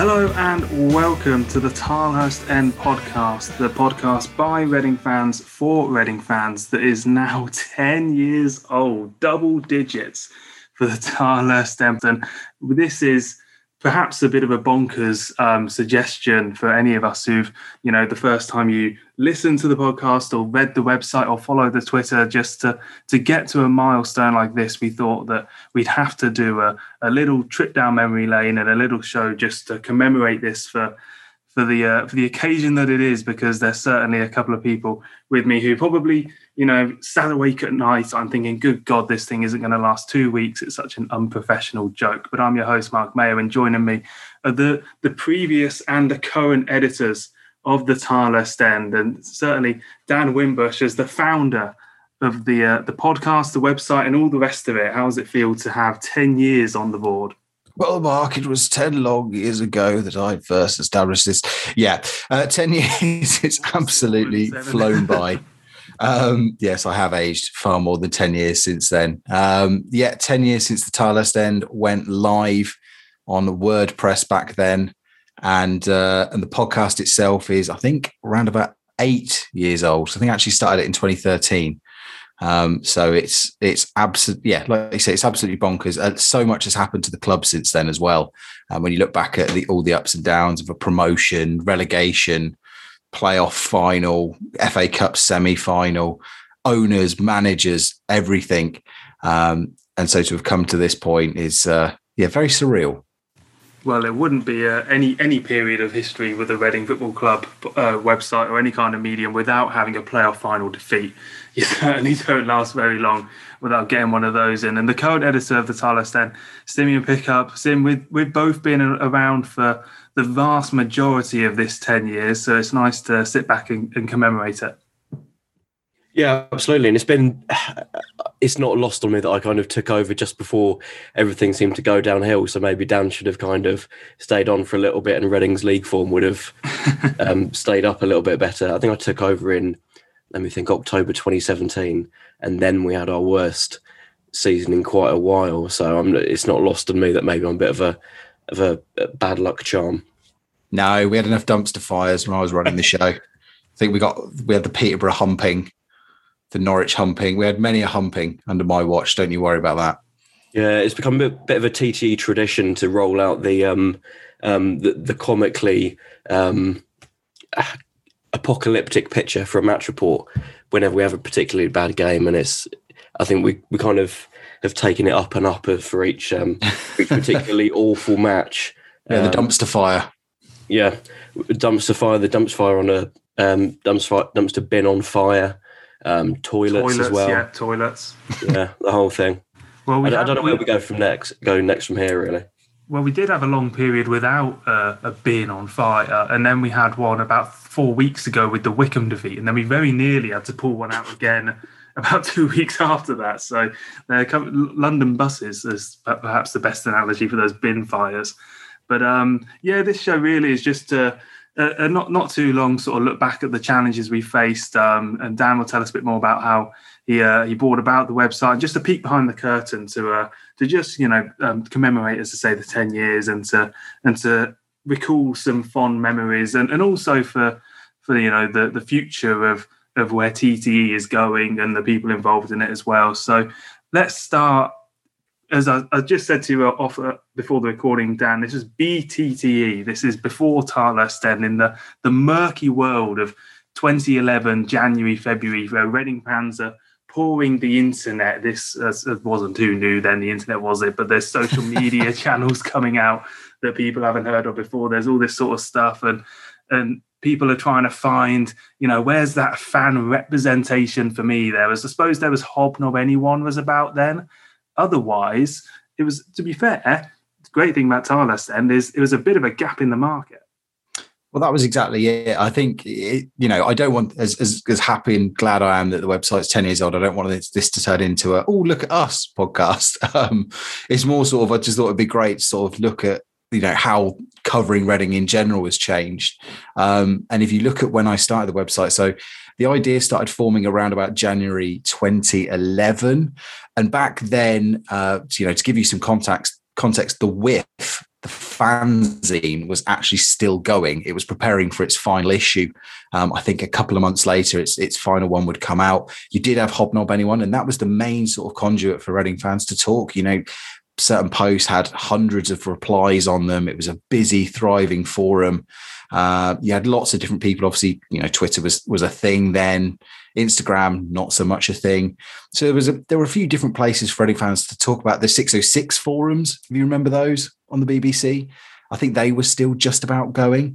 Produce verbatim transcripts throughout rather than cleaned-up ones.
Hello and welcome to the Tilehurst End podcast, the podcast by Reading fans for Reading fans that is now ten years old, double digits for the Tilehurst End. And this is perhaps a bit of a bonkers um, suggestion for any of us who've, you know, the first time you listen to the podcast or read the website or follow the Twitter, just to, to get to a milestone like this, we thought that we'd have to do a, a little trip down memory lane and a little show just to commemorate this for for the uh, for the occasion that it is, because there's certainly a couple of people with me who probably, you know, sat awake at night. I'm thinking, good God, this thing isn't going to last two weeks. It's such an unprofessional joke. But I'm your host, Mark Mayo, and joining me are the, the previous and the current editors of the Tilehurst End, and certainly Dan Wimbush as the founder of the uh, the podcast, the website, and all the rest of it. How does it feel to have ten years on the board? Well, Mark, it was ten long years ago that I first established this. Yeah, uh, ten years, it's absolutely flown by. Um, yes, I have aged far more than ten years since then. Um, yeah, ten years since the Tilehurst End went live on WordPress back then. And uh, and the podcast itself is, I think, around about eight years old. So I think I actually started it in twenty thirteen. Um, so it's it's absolutely, yeah, like I say, it's absolutely bonkers. Uh, so much has happened to the club since then as well. Um, when you look back at the, all the ups and downs of a promotion, relegation, playoff final, F A Cup semi-final, owners, managers, everything. Um, and so to have come to this point is, uh, yeah, very surreal. Well, it wouldn't be uh, any any period of history with the Reading Football Club uh, website or any kind of medium without having a playoff final defeat. You certainly don't last very long without getting one of those in. And the current editor of the Tilehurst End, Simeon Pickup, Sim, we've, we've both been around for the vast majority of this ten years, so it's nice to sit back and, and commemorate it. Yeah, absolutely. And it's been, it's not lost on me that I kind of took over just before everything seemed to go downhill. So maybe Dan should have kind of stayed on for a little bit and Reading's league form would have um, stayed up a little bit better. I think I took over in, let me think, October twenty seventeen. And then we had our worst season in quite a while. So I'm, it's not lost on me that maybe I'm a bit of a, of a, a bad luck charm. No, we had enough dumpster fires when I was running the show. I think we got, we had the Peterborough humping, the Norwich humping. We had many a humping under my watch. Don't you worry about that. Yeah, it's become a bit of a T T E tradition to roll out the um, um, the, the comically um, apocalyptic picture for a match report whenever we have a particularly bad game, and it's. I think we, we kind of have taken it up and up for each um, each particularly awful match. Yeah, the um, dumpster fire. Yeah, dumpster fire. The dumpster fire on a um, dumpster dumpster bin on fire. Um, toilets, toilets as well. Yeah, toilets. Yeah, the whole thing. Well, we I, had, I don't know where we go from next. Go next from here, really. Well, we did have a long period without uh, a bin on fire, and then we had one about four weeks ago with the Wickham defeat, and then we very nearly had to pull one out again about two weeks after that. So, uh, London buses is perhaps the best analogy for those bin fires. But um, yeah, this show really is just to. Uh, uh, not not too long sort of look back at the challenges we faced, um, and Dan will tell us a bit more about how he uh, he brought about the website, and just a peek behind the curtain to uh, to just you know um, commemorate, as I say, the ten years, and to and to recall some fond memories, and, and also for for you know the the future of of where T T E is going and the people involved in it as well. So let's start. As I, I just said to you off uh, before the recording, Dan, this is B T T E. This is before Tilehurst End, in the, the murky world of twenty eleven, January, February, where Reading fans are pouring the internet. This uh, wasn't too new then, the internet was it, but there's social media channels coming out that people haven't heard of before. There's all this sort of stuff, and and people are trying to find, you know, where's that fan representation for me? There was, I suppose there was Hobnob Anyone was about then. Otherwise, it was, to be fair, the great thing about Tilehurst End is it was a bit of a gap in the market. Well, that was exactly it. I think, it, you know, I don't want, as, as as happy and glad I am that the website's ten years old, I don't want this, this to turn into a, oh, look at us podcast. Um, it's more sort of, I just thought it'd be great to sort of look at, you know, how covering Reading in general has changed. Um, and if you look at when I started the website, so the idea started forming around about January twenty eleven. And back then, uh, you know, to give you some context, context, the W I F, the fanzine was actually still going. It was preparing for its final issue. Um, I think a couple of months later, its its final one would come out. You did have Hobnob Anyone, and that was the main sort of conduit for Reading fans to talk. You know, certain posts had hundreds of replies on them. It was a busy, thriving forum. Uh, you had lots of different people. Obviously, you know, Twitter was was a thing then. Instagram, not so much a thing. So there was a, there were a few different places for Reading fans to talk about. The six oh six forums, if you remember those on the B B C, I think they were still just about going.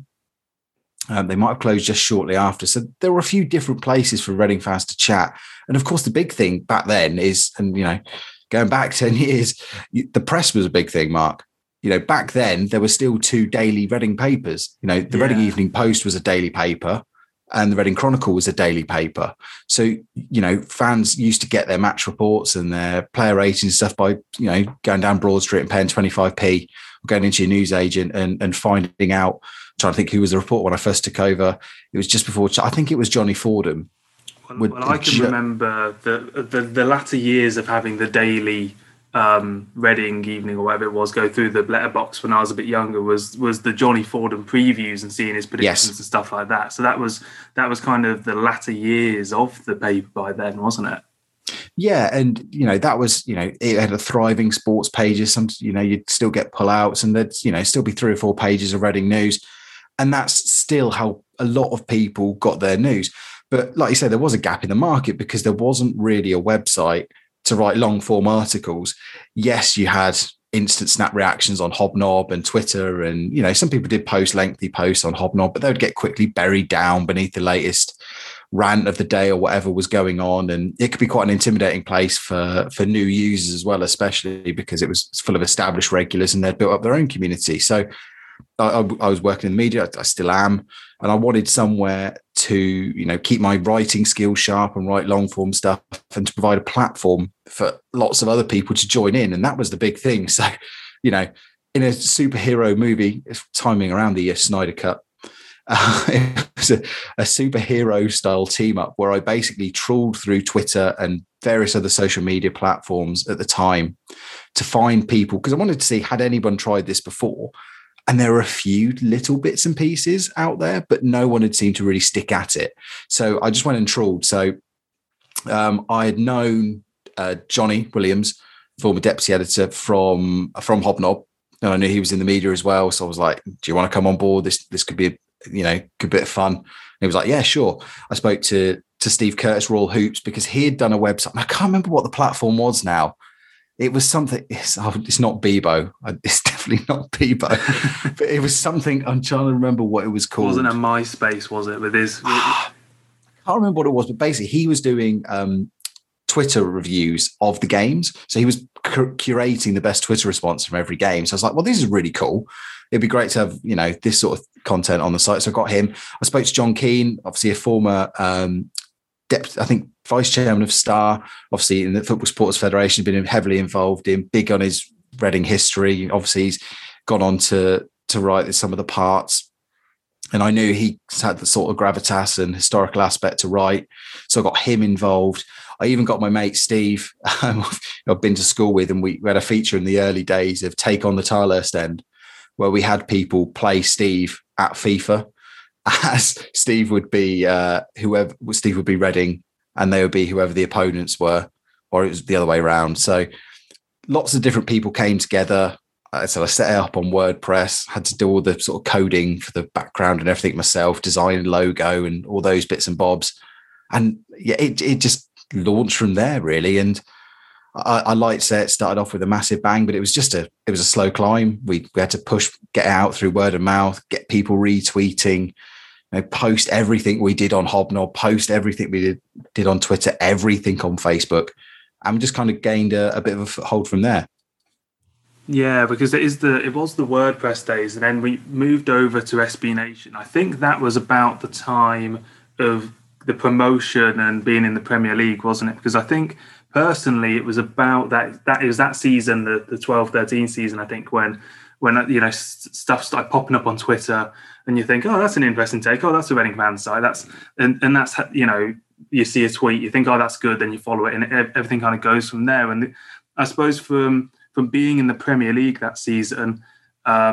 Um, they might have closed just shortly after. So there were a few different places for Reading fans to chat. And of course, the big thing back then is, and you know, going back ten years, the press was a big thing, Mark. You know, back then there were still two daily Reading papers. You know, the yeah. Reading Evening Post was a daily paper, and the Reading Chronicle was a daily paper. So, you know, fans used to get their match reports and their player ratings and stuff by, you know, going down Broad Street and paying twenty-five p, or going into your newsagent and, and finding out, I'm trying to think who was the report when I first took over. It was just before, I think it was Johnny Fordham. Well, well I can ju- remember the, the, the latter years of having the daily um, Reading Evening or whatever it was go through the letterbox when I was a bit younger was was the Johnny Fordham previews and seeing his predictions yes. and stuff like that. So that was that was kind of the latter years of the paper by then, wasn't it? Yeah, and you know that was you know it had a thriving sports pages. Some you know you'd still get pullouts, and there'd you know still be three or four pages of Reading news, and that's still how a lot of people got their news. But like you said, there was a gap in the market because there wasn't really a website to write long form articles. Yes, you had instant snap reactions on Hobnob and Twitter. And, you know, some people did post lengthy posts on Hobnob, but they would get quickly buried down beneath the latest rant of the day or whatever was going on. And it could be quite an intimidating place for, for new users as well, especially because it was full of established regulars and they'd built up their own community. So I, I was working in the media, I still am, and I wanted somewhere to, you know, keep my writing skills sharp and write long form stuff and to provide a platform for lots of other people to join in. And that was the big thing. So, you know, in a superhero movie, timing around the uh, Snyder Cut, uh, it was a, a superhero style team up where I basically trawled through Twitter and various other social media platforms at the time to find people, because I wanted to see, had anyone tried this before? And there were a few little bits and pieces out there, but no one had seemed to really stick at it. So I just went and trawled. So um, I had known uh, Johnny Williams, former deputy editor from from Hobnob, and I knew he was in the media as well. So I was like, "Do you want to come on board? This this could be a, you know good bit of fun." And he was like, "Yeah, sure." I spoke to to Steve Curtis, Royal Hoops, because he had done a website. And I can't remember what the platform was now. It was something, it's, it's not Bebo. It's definitely not Bebo. But it was something, I'm trying to remember what it was called. It wasn't a MySpace, was it? With his. I can't remember what it was, but basically he was doing um, Twitter reviews of the games. So he was cur- curating the best Twitter response from every game. So I was like, well, this is really cool. It'd be great to have, you know, this sort of content on the site. So I got him. I spoke to John Keane, obviously a former um, deputy, I think, vice chairman of Star, obviously in the Football Supporters Federation, been heavily involved in, big on his Reading history. Obviously, he's gone on to to write some of the parts. And I knew he had the sort of gravitas and historical aspect to write. So I got him involved. I even got my mate Steve, um, I've been to school with, and we, we had a feature in the early days of Take on the Tilehurst End, where we had people play Steve at FIFA, as Steve would be uh, whoever Steve would be Reading, and they would be whoever the opponents were, or it was the other way around. So lots of different people came together. Uh, so I set it up on WordPress, had to do all the sort of coding for the background and everything myself, design logo and all those bits and bobs. And yeah, it, it just launched from there really. And I, I like to say it started off with a massive bang, but it was just a, it was a slow climb. We, we had to push, get out through word of mouth, get people retweeting, you know, post everything we did on Hobnob, post everything we did, did on Twitter, everything on Facebook, and we just kind of gained a, a bit of a foothold from there. Yeah, because it is the it was the WordPress days, and then we moved over to S B Nation. I think that was about the time of the promotion and being in the Premier League, wasn't it? Because I think personally it was about that that it was that season, the the twelve thirteen season, I think, when when you know stuff started popping up on Twitter. And you think, oh, that's an interesting take. Oh, that's a Reading fan site. That's and, and that's, you know, you see a tweet, you think, oh, that's good. Then you follow it, and everything kind of goes from there. And I suppose from from being in the Premier League that season, um,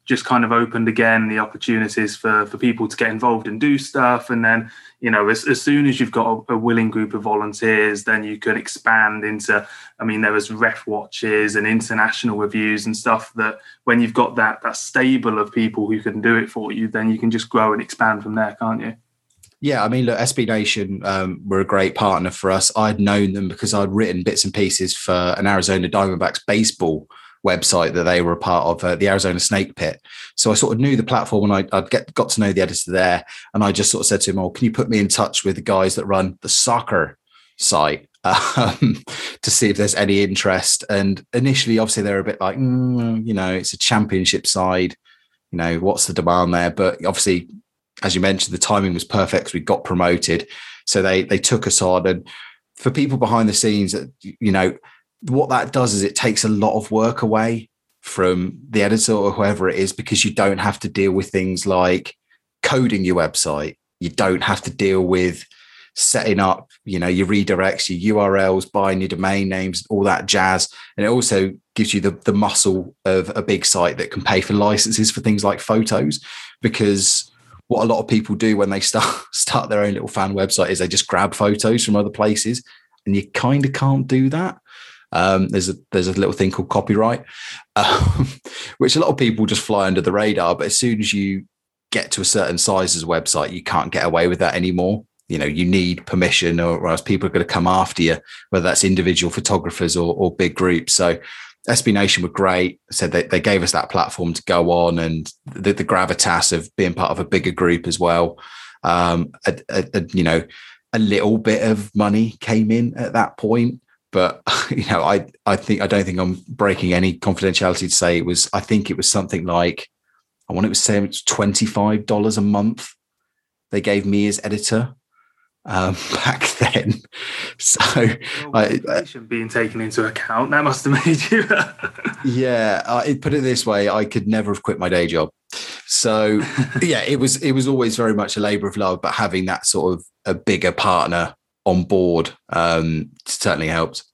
just kind of opened again the opportunities for, for people to get involved and do stuff. And then, you know, as, as soon as you've got a, a willing group of volunteers, then you can expand into, I mean, there was ref watches and international reviews and stuff that when you've got that, that stable of people who can do it for you, then you can just grow and expand from there, can't you? Yeah, I mean, look, S B Nation um, were a great partner for us. I'd known them because I'd written bits and pieces for an Arizona Diamondbacks baseball website that they were a part of, uh, the Arizona Snake Pit. So I sort of knew the platform, and I, I'd get got to know the editor there. And I just sort of said to him, "Oh, can you put me in touch with the guys that run the soccer site um, to see if there's any interest?" And initially, obviously, they were a bit like, mm, you know, it's a championship side. You know, what's the demand there? But obviously, as you mentioned, the timing was perfect because we got promoted. So they they took us on. And for people behind the scenes, you know, what that does is it takes a lot of work away from the editor or whoever it is, because you don't have to deal with things like coding your website. You don't have to deal with setting up, you know, your redirects, your U R Ls, buying your domain names, all that jazz. And it also gives you the, the muscle of a big site that can pay for licenses for things like photos, because what a lot of people do when they start start their own little fan website is they just grab photos from other places, and you kind of can't do that. Um, there's a there's a little thing called copyright, um, which a lot of people just fly under the radar. But as soon as you get to a certain size as a website, you can't get away with that anymore. You know, you need permission, or else people are going to come after you, whether that's individual photographers or, or big groups. So S B Nation were great. I said they, they gave us that platform to go on, and the, the gravitas of being part of a bigger group as well. Um, a, a, a, you know, a little bit of money came in at that point. But, you know, I, I think I don't think I'm breaking any confidentiality to say it was, I think it was something like, I want it was saying it's twenty-five dollars a month they gave me as editor um, back then. So well, I, being taken into account, that must have made you. yeah, I put it this way, I could never have quit my day job. So yeah, it was, it was always very much a labor of love, but having that sort of a bigger partner on board um, certainly helps.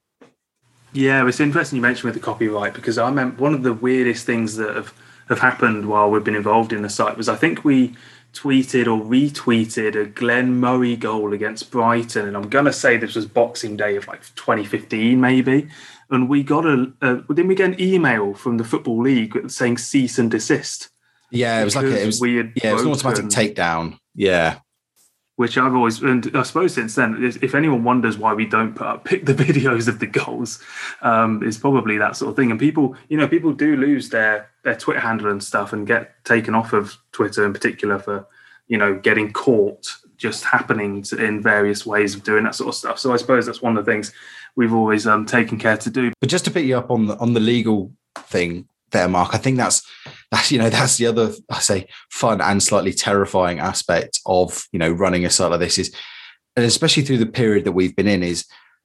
Yeah, it's interesting you mentioned with the copyright, because I remember one of the weirdest things that have, have happened while we've been involved in the site was I think we tweeted or retweeted a Glenn Murray goal against Brighton, and I'm going to say this was Boxing Day of like twenty fifteen maybe, and we got a, a didn't we get an email from the Football League saying cease and desist? Yeah, it was like a, it was weird. Yeah, it was an automatic takedown. Yeah. Which I've always, and I suppose since then, if anyone wonders why we don't put up pick the videos of the goals, um, it's probably that sort of thing. And people, you know, people do lose their their Twitter handle and stuff and get taken off of Twitter in particular for, you know, getting caught just happening to, in various ways of doing that sort of stuff. So I suppose that's one of the things we've always um, taken care to do. But just to pick you up on the on the legal thing there, Mark, I think that's that's you know that's the other, I say, fun and slightly terrifying aspect of, you know, running a site like this is, and especially through the period that we've been in, is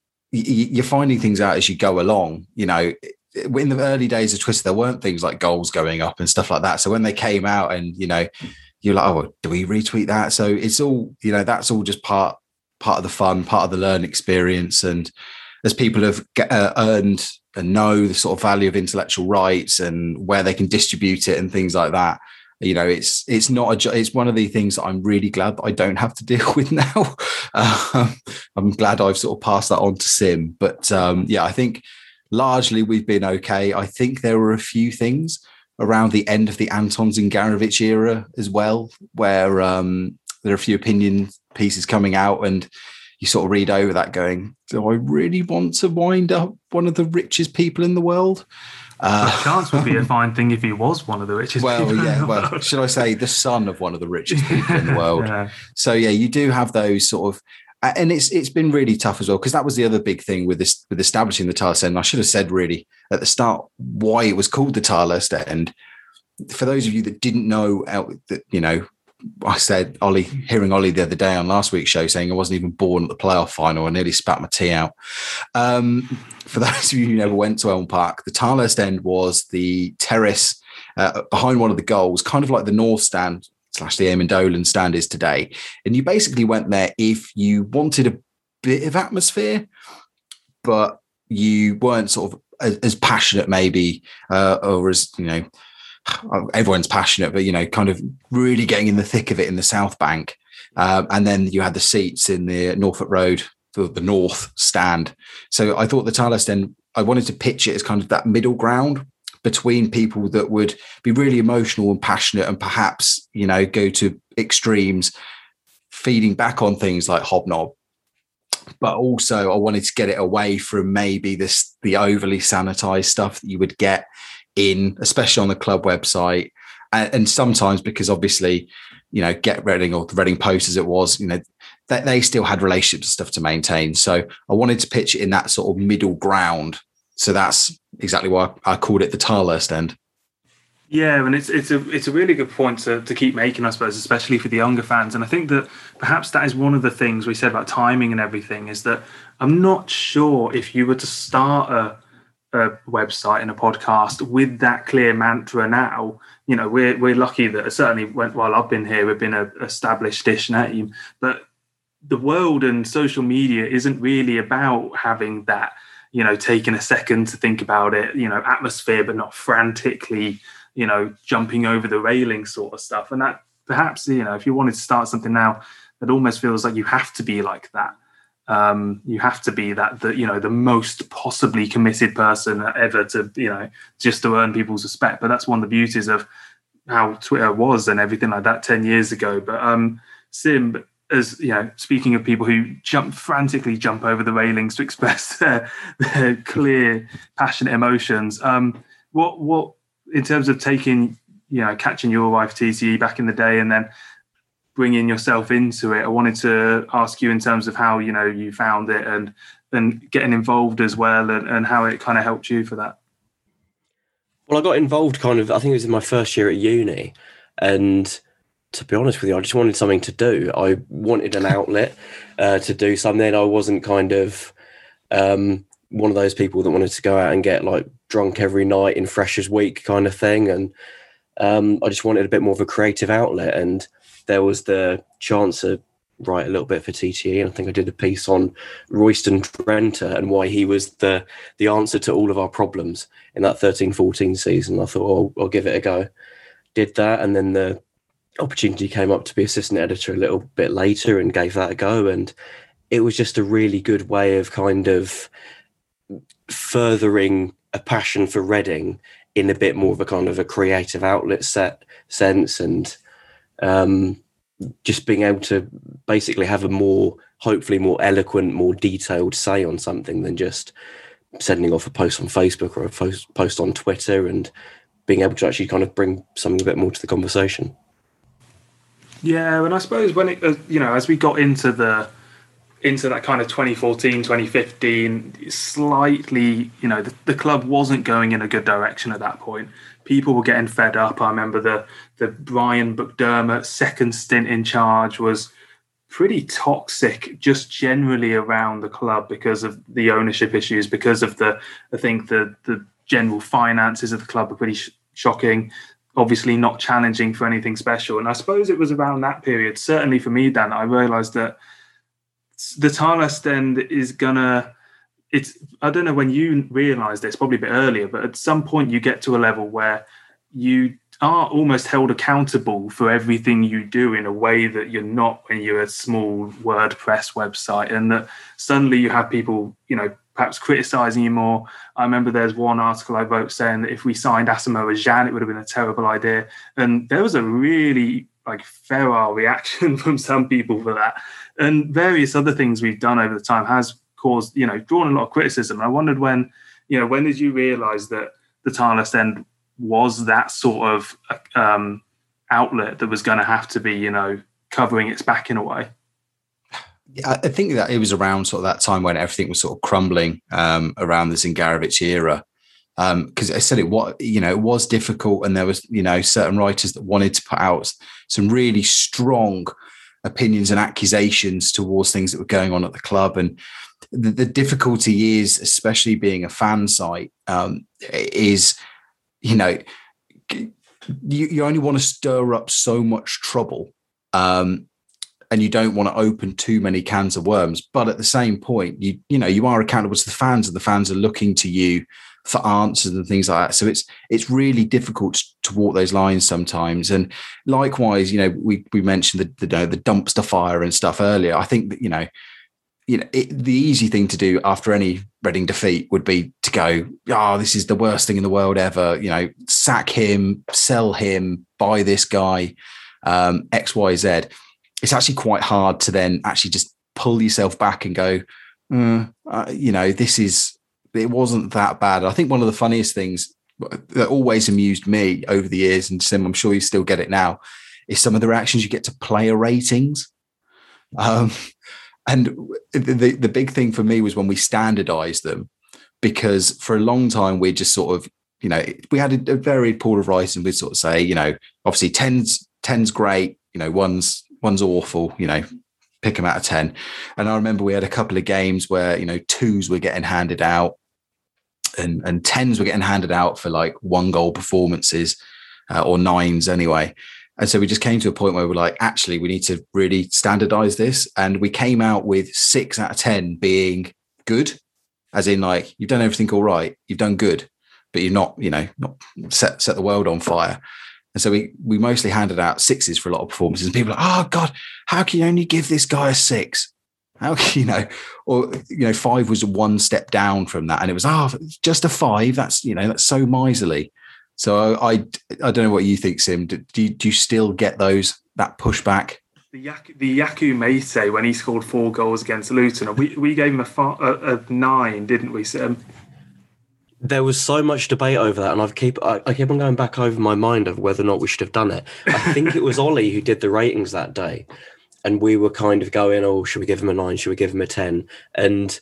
you're finding things out as you go along. You know, in the early days of Twitter, there weren't things like goals going up and stuff like that. So when they came out, and you know, you're like, oh, do we retweet that? So it's all, you know, that's all just part part of the fun, part of the learning experience. And as people have uh, earned and know the sort of value of intellectual rights and where they can distribute it and things like that, you know, it's it's not a, it's one of the things that I'm really glad that I don't have to deal with now. Um, I'm glad I've sort of passed that on to Sim. But um, yeah, I think largely we've been okay. I think there were a few things around the end of the Anton Zingarovic era as well, where um, there are a few opinion pieces coming out, and you sort of read over that going, do I really want to wind up one of the richest people in the world? Uh, the chance would be a fine thing if he was one of the richest well, people yeah, in the well, world. Should I say the son of one of the richest people in the world? Yeah. So, yeah, you do have those sort of, and it's it's been really tough as well, because that was the other big thing with this, with establishing the Tilehurst End. I should have said really at the start why it was called the Tilehurst End. For those of you that didn't know, that, you know, I said, Ollie, hearing Ollie the other day on last week's show saying I wasn't even born at the playoff final, I nearly spat my tea out. Um, for those of you who never went to Elm Park, the Tilehurst End was the terrace uh, behind one of the goals, kind of like the North Stand slash the Eamon Dolan stand is today. And you basically went there if you wanted a bit of atmosphere, but you weren't sort of as, as passionate maybe, uh, or as, you know, everyone's passionate, but, you know, kind of really getting in the thick of it in the South Bank. Um, and then you had the seats in the Norfolk Road, the, the North stand. So I thought the Tilehurst End, I wanted to pitch it as kind of that middle ground between people that would be really emotional and passionate and perhaps, you know, go to extremes, feeding back on things like Hobnob. But also I wanted to get it away from maybe this, the overly sanitized stuff that you would get in, especially on the club website. And, and sometimes, because obviously, you know, Get Reading or the Reading Post as it was, you know, that they still had relationships and stuff to maintain. So I wanted to pitch it in that sort of middle ground. So that's exactly why I called it the Tilehurst End. Yeah, and it's it's a it's a really good point to, to keep making, I suppose, especially for the younger fans. And I think that perhaps that is one of the things we said about timing and everything, is that I'm not sure if you were to start a, a website and a podcast with that clear mantra now, you know, we're we're lucky that certainly when, while I've been here, we've been an established-ish name, but the world and social media isn't really about having that, you know, taking a second to think about it, you know, atmosphere, but not frantically, you know, jumping over the railing sort of stuff. And that perhaps, you know, if you wanted to start something now, it almost feels like you have to be like that. Um, you have to be that, the, you know, the most possibly committed person ever to, you know, just to earn people's respect. But that's one of the beauties of how Twitter was and everything like that ten years ago. But um, Sim, as you know, speaking of people who jump frantically jump over the railings to express their, their clear, passionate emotions, um, what what in terms of taking, you know, catching your wife T T E back in the day and then bringing yourself into it, I wanted to ask you in terms of how, you know, you found it and and getting involved as well, and, and how it kind of helped you for that. Well, I got involved kind of, I think it was in my first year at uni, and to be honest with you, I just wanted something to do. I wanted an outlet uh, to do something. I wasn't kind of um, one of those people that wanted to go out and get like drunk every night in Freshers Week kind of thing. And um, I just wanted a bit more of a creative outlet. And there was the chance to write a little bit for T T E. And I think I did a piece on Royston Drenthe and why he was the the answer to all of our problems in that thirteen fourteen season. I thought, oh, I'll give it a go. Did that. And then the opportunity came up to be assistant editor a little bit later and gave that a go. And it was just a really good way of kind of furthering a passion for Reading in a bit more of a kind of a creative outlet set sense, and um, just being able to basically have a more, hopefully more eloquent, more detailed say on something than just sending off a post on Facebook or a post, post on Twitter, and being able to actually kind of bring something a bit more to the conversation. Yeah, and I suppose when it, uh, you know, as we got into the into that kind of twenty fourteen, twenty fifteen, slightly, you know, the, the club wasn't going in a good direction at that point. People were getting fed up. I remember the the Brian McDermott second stint in charge was pretty toxic, just generally around the club because of the ownership issues, because of the, I think the the general finances of the club were pretty sh- shocking. Obviously not challenging for anything special. And I suppose it was around that period, certainly for me, Dan, I realised that the Tilehurst End is gonna, it's, I don't know when you realised this, probably a bit earlier, but at some point you get to a level where you are almost held accountable for everything you do in a way that you're not when you're a small WordPress website, and that suddenly you have people, you know, perhaps criticising you more. I remember there's one article I wrote saying that if we signed Asamoah Gyan, it would have been a terrible idea. And there was a really like feral reaction from some people for that. And various other things we've done over the time has caused, you know, drawn a lot of criticism. I wondered when, you know, when did you realise that the Tilehurst End was that sort of um, outlet that was going to have to be, you know, covering its back in a way? I think that it was around sort of that time when everything was sort of crumbling um, around the Zingarevich era. Because um, I said it, what you know, it was difficult, and there was, you know, certain writers that wanted to put out some really strong opinions and accusations towards things that were going on at the club. And the, the difficulty is, especially being a fan site, um, is, you know, you, you only want to stir up so much trouble. Um, and you don't want to open too many cans of worms. But at the same point, you you know, you are accountable to the fans, and the fans are looking to you for answers and things like that. So it's it's really difficult to walk those lines sometimes. And likewise, you know, we we mentioned the the, the dumpster fire and stuff earlier. I think that, you know, you know, it, the easy thing to do after any Reading defeat would be to go, oh, this is the worst thing in the world ever. You know, sack him, sell him, buy this guy, um, X, Y, Z. It's actually quite hard to then actually just pull yourself back and go, uh, uh, you know, this is, it wasn't that bad. I think one of the funniest things that always amused me over the years, and Sim, I'm sure you still get it now, is some of the reactions you get to player ratings. Um, And the, the big thing for me was when we standardized them, because for a long time we just sort of, you know, we had a, a varied pool of writing. We'd sort of say, you know, obviously ten's, ten's great, you know, one's, one's awful, you know, pick them out of ten. And I remember we had a couple of games where, you know, twos were getting handed out and, and tens were getting handed out for like one goal performances uh, or nines anyway. And so we just came to a point where we're like, actually, we need to really standardize this. And we came out with six out of ten being good, as in like, you've done everything all right, you've done good, but you've not, you know, not set, set the world on fire. And so we we mostly handed out sixes for a lot of performances. And people are like, oh God, how can you only give this guy a six? How can you know? Or, you know, five was one step down from that. And it was, oh, just a five. That's, you know, that's so miserly. So I, I don't know what you think, Sim. Do you, do you still get those, that pushback? The Yaku, the Yaku Mate, when he scored four goals against Luton, we we gave him a, far, a, a nine, didn't we, Sim? There was so much debate over that, and I've keep I, I keep on going back over my mind of whether or not we should have done it. I think it was Ollie who did the ratings that day, and we were kind of going, "Oh, should we give him a nine? Should we give him a ten?" And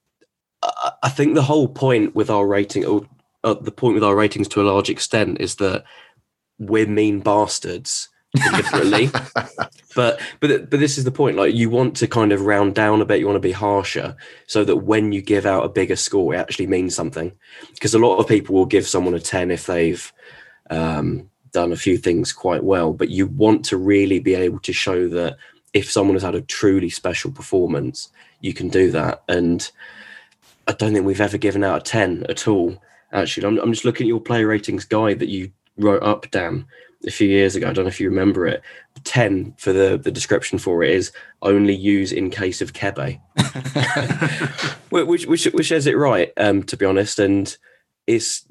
I, I think the whole point with our rating, or uh, the point with our ratings to a large extent, is that we're mean bastards. Differently, but but but this is the point. Like, you want to kind of round down a bit. You want to be harsher, so that when you give out a bigger score, it actually means something. Because a lot of people will give someone a ten if they've um, done a few things quite well. But you want to really be able to show that if someone has had a truly special performance, you can do that. And I don't think we've ever given out a ten at all. Actually, I'm, I'm just looking at your player ratings guide that you wrote up, Dan, a few years ago. I don't know if you remember it. ten for the, the description for it is only use in case of Kebe, which, which which says it right, um, to be honest. And it's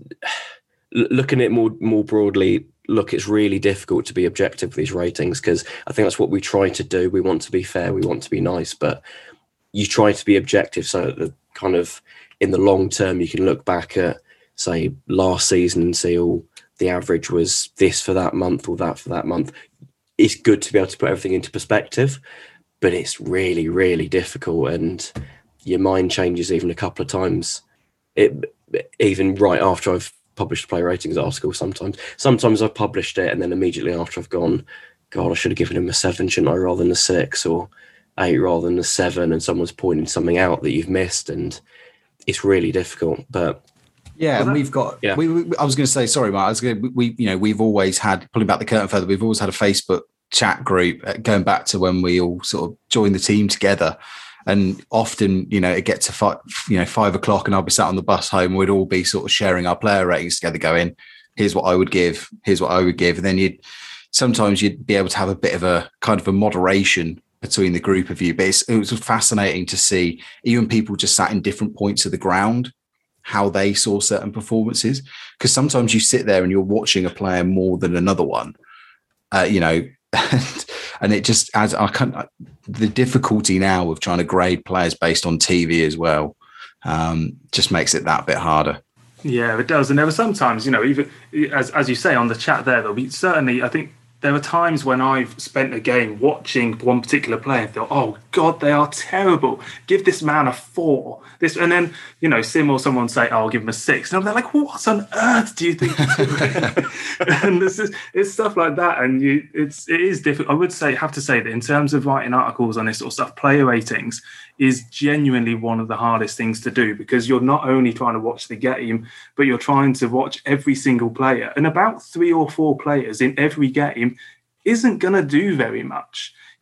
looking at it more more broadly. Look, it's really difficult to be objective with these ratings, because I think that's what we try to do. We want to be fair, we want to be nice, but you try to be objective so that the kind of in the long term you can look back at, say, last season and see all. Oh, the average was this for that month or that for that month. It's good to be able to put everything into perspective, but it's really, really difficult. And your mind changes even a couple of times. It even right after I've published a player ratings article, sometimes, sometimes I've published it and then immediately after I've gone, God, I should have given him a seven, shouldn't I, rather than a six, or eight rather than a seven. And someone's pointing something out that you've missed, and it's really difficult. But yeah, and we've got. Yeah. We, we, I was going to say, sorry, Mark. I was going to, we, you know, we've always had, pulling back the curtain further. We've always had a Facebook chat group going back to when we all sort of joined the team together, and often, you know, it gets to five, you know, five o'clock, and I'll be sat on the bus home. We'd all be sort of sharing our player ratings together, going, "Here's what I would give. Here's what I would give," and then you'd sometimes you'd be able to have a bit of a kind of a moderation between the group of you. But it's, it was fascinating to see even people just sat in different points of the ground, how they saw certain performances, because sometimes you sit there and you're watching a player more than another one, uh, you know, and, and it just adds, I can't, the difficulty now of trying to grade players based on T V as well, um, just makes it that bit harder. Yeah, it does. And there were sometimes, you know, even as as you say on the chat there, there'll be certainly, I think, there are times when I've spent a game watching one particular player and thought, oh, God, they are terrible. Give this man a four. This, and then, you know, Sim or someone say, oh, I'll give him a six. And I'm like, what on earth do you think you're doing? And this is, it's stuff like that. And you, it's, it is difficult. I would say, have to say that in terms of writing articles on this sort of stuff, player ratings is genuinely one of the hardest things to do, because you're not only trying to watch the game, but you're trying to watch every single player. And about three or four players in every game isn't going to do very much.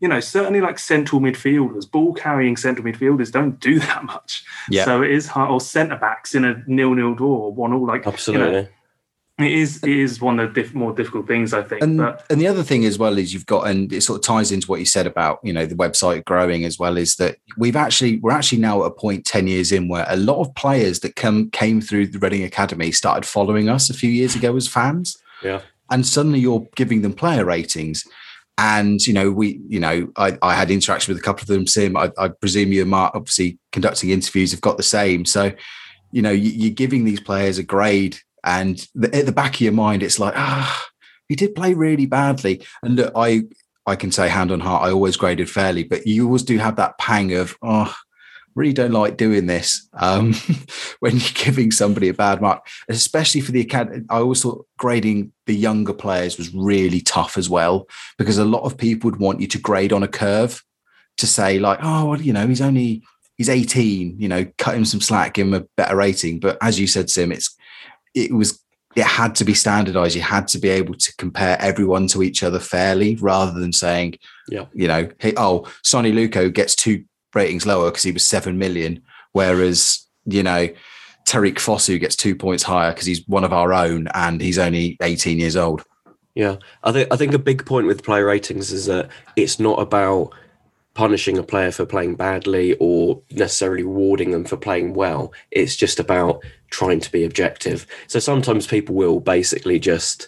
you know, certainly like central midfielders, ball carrying central midfielders don't do that much. Yeah. So it is hard, or centre backs in a nil-nil draw, or one all like absolutely. You know, it is it is one of the diff- more difficult things, I think. And, but and the other thing as well is you've got, and it sort of ties into what you said about, you know, the website growing as well, is that we've actually, we're actually now at a point ten years in where a lot of players that come came through the Reading Academy started following us a few years ago as fans. Yeah. And suddenly you're giving them player ratings. And, you know, we, you know, I, I had interaction with a couple of them, Sim. I, I presume you and Mark, obviously conducting interviews, have got the same. So, you know, you, you're giving these players a grade, and the, at the back of your mind, it's like, ah, he did play really badly. And look, I, I can say hand on heart, I always graded fairly, but you always do have that pang of, oh, really don't like doing this um, when you're giving somebody a bad mark, especially for the academy. I always thought grading the younger players was really tough as well, because a lot of people would want you to grade on a curve to say like, oh, well, you know, he's only, he's eighteen, you know, cut him some slack, give him a better rating. But as you said, Sim, it's, it was, it had to be standardized. You had to be able to compare everyone to each other fairly, rather than saying, yeah, you know, hey, oh, Sonny Luco gets two ratings lower because he was seven million, whereas, you know, Tariq Fosu gets two points higher because he's one of our own and he's only eighteen years old. Yeah, I think I think a big point with player ratings is that it's not about punishing a player for playing badly or necessarily rewarding them for playing well. It's just about trying to be objective. So sometimes people will basically just,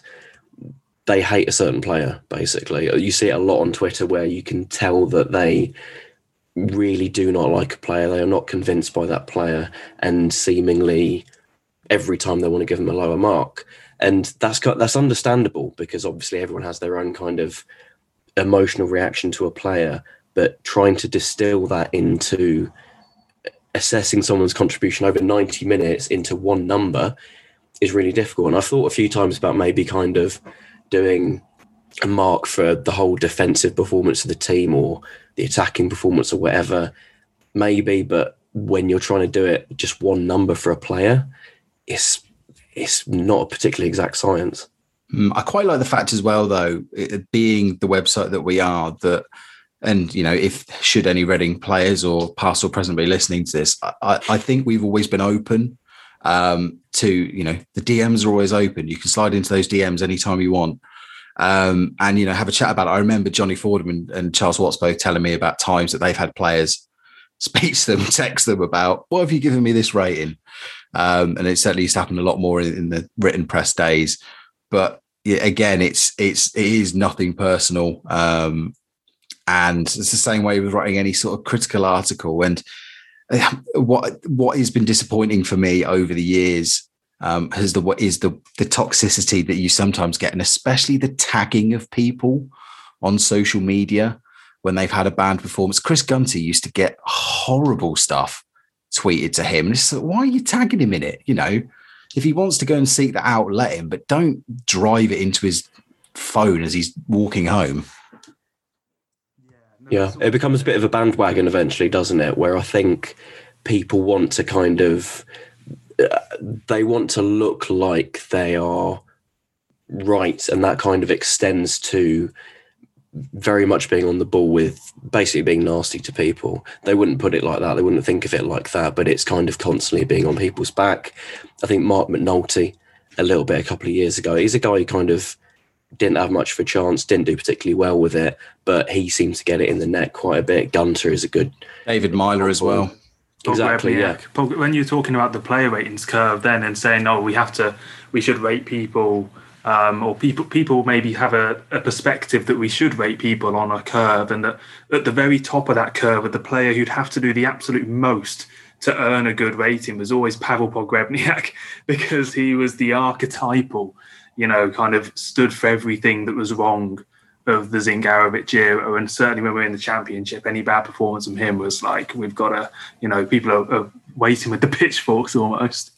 they hate a certain player, basically. You see it a lot on Twitter where you can tell that they really do not like a player. They are not convinced by that player, and seemingly every time they want to give them a lower mark. And that's that's understandable, because obviously everyone has their own kind of emotional reaction to a player, but trying to distill that into assessing someone's contribution over ninety minutes into one number is really difficult. And I've thought a few times about maybe kind of doing a mark for the whole defensive performance of the team or the attacking performance or whatever, maybe, but when you're trying to do it just one number for a player, it's it's not a particularly exact science. Mm, I quite like the fact as well, though, it being the website that we are, that, and, you know, if should any Reading players or past or present be listening to this, I, I think we've always been open um, to, you know, the D Ms are always open. You can slide into those D Ms anytime you want. Um, and, you know, have a chat about it. I remember Johnny Fordham and, and Charles Watts both telling me about times that they've had players speak to them, text them about, what have you given me this rating? Um, and it's at least happened a lot more in, in the written press days. But yeah, again, it's it's it is nothing personal. Um, and it's the same way with writing any sort of critical article. And what what has been disappointing for me over the years um, has the what is the the toxicity that you sometimes get, and especially the tagging of people on social media when they've had a bad performance. Chris Gunter used to get horrible stuff tweeted to him, and it's like, why are you tagging him in it? You know, if he wants to go and seek that out, let him, but don't drive it into his phone as he's walking home. Yeah, it becomes a bit of a bandwagon eventually, doesn't it? Where I think people want to kind of, uh, they want to look like they are right, and that kind of extends to very much being on the ball with basically being nasty to people. They wouldn't put it like that. They wouldn't think of it like that, but it's kind of constantly being on people's back. I think Mark McNulty, a little bit a couple of years ago, he's a guy who kind of didn't have much of a chance, didn't do particularly well with it, but he seems to get it in the net quite a bit. Gunter is a good... David Myler as well. Exactly, yeah. When you're talking about the player ratings curve then and saying, oh, we have to, we should rate people... Um, or people people maybe have a, a perspective that we should rate people on a curve, and that at the very top of that curve, with the player who'd have to do the absolute most to earn a good rating, was always Pavel Pogrebniak, because he was the archetypal, you know, kind of stood for everything that was wrong of the Zingarovic era. And certainly when we were in the championship, any bad performance from him was like, we've got to, you know, people are, are waiting with the pitchforks almost.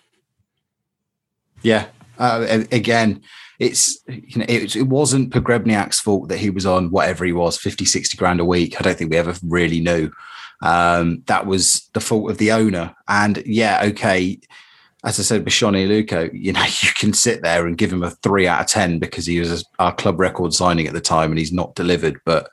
Yeah. Uh, again, it's you know it, it wasn't Pogrebniak's fault that he was on whatever he was, fifty, sixty grand a week. I don't think we ever really knew. Um, that was the fault of the owner. And yeah, okay, as I said, Bashani Luco, you know, you can sit there and give him a three out of ten because he was our club record signing at the time and he's not delivered. But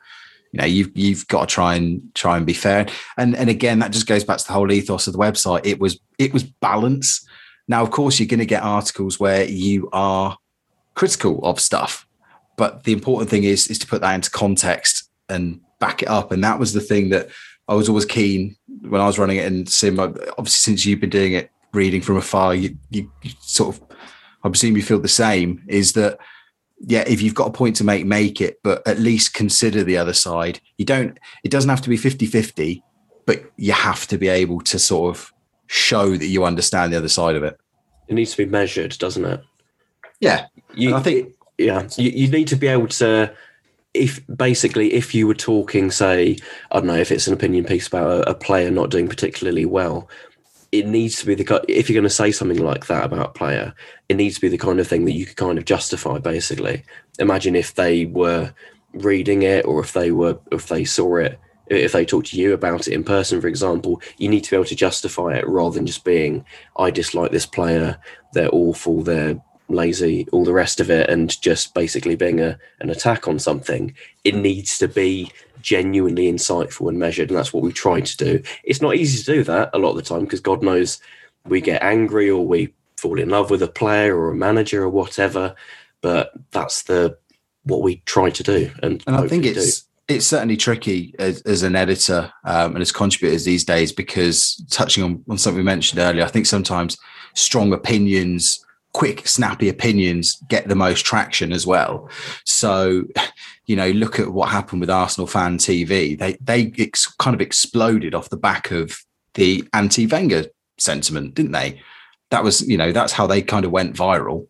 You know, you've you've got to try and try and be fair. And and again, that just goes back to the whole ethos of the website. It was it was balance. Now, of course, you're going to get articles where you are critical of stuff, but the important thing is is to put that into context and back it up. And that was the thing that I was always keen when I was running it. And Sim, obviously, since you've been doing it, reading from afar, you, you, you sort of, I presume you feel the same, is that, yeah, if you've got a point to make, make it, but at least consider the other side. You don't, it doesn't have to be fifty-fifty, but you have to be able to sort of show that you understand the other side of it. It needs to be measured, doesn't it? Yeah. You, I think, yeah, you, you need to be able to, if basically, if you were talking, say, I don't know, if it's an opinion piece about a, a player not doing particularly well, it needs to be the, if you're going to say something like that about a player, it needs to be the kind of thing that you could kind of justify, basically. Imagine if they were reading it, or if they were, if they saw it, if they talked to you about it in person, for example, you need to be able to justify it rather than just being, I dislike this player, they're awful, they're lazy, all the rest of it, and just basically being a, an attack on something. It needs to be genuinely insightful and measured, and that's what we try to do. It's not easy to do that a lot of the time, because God knows we get angry or we fall in love with a player or a manager or whatever, but that's the what we try to do. And, and I think it's do. it's certainly tricky as, as an editor um, and as contributors these days, because touching on, on something we mentioned earlier, I think sometimes strong opinions, quick, snappy opinions get the most traction as well. So, you know, look at what happened with Arsenal Fan T V. They they ex- kind of exploded off the back of the anti-Wenger sentiment, didn't they? That was, you know, that's how they kind of went viral.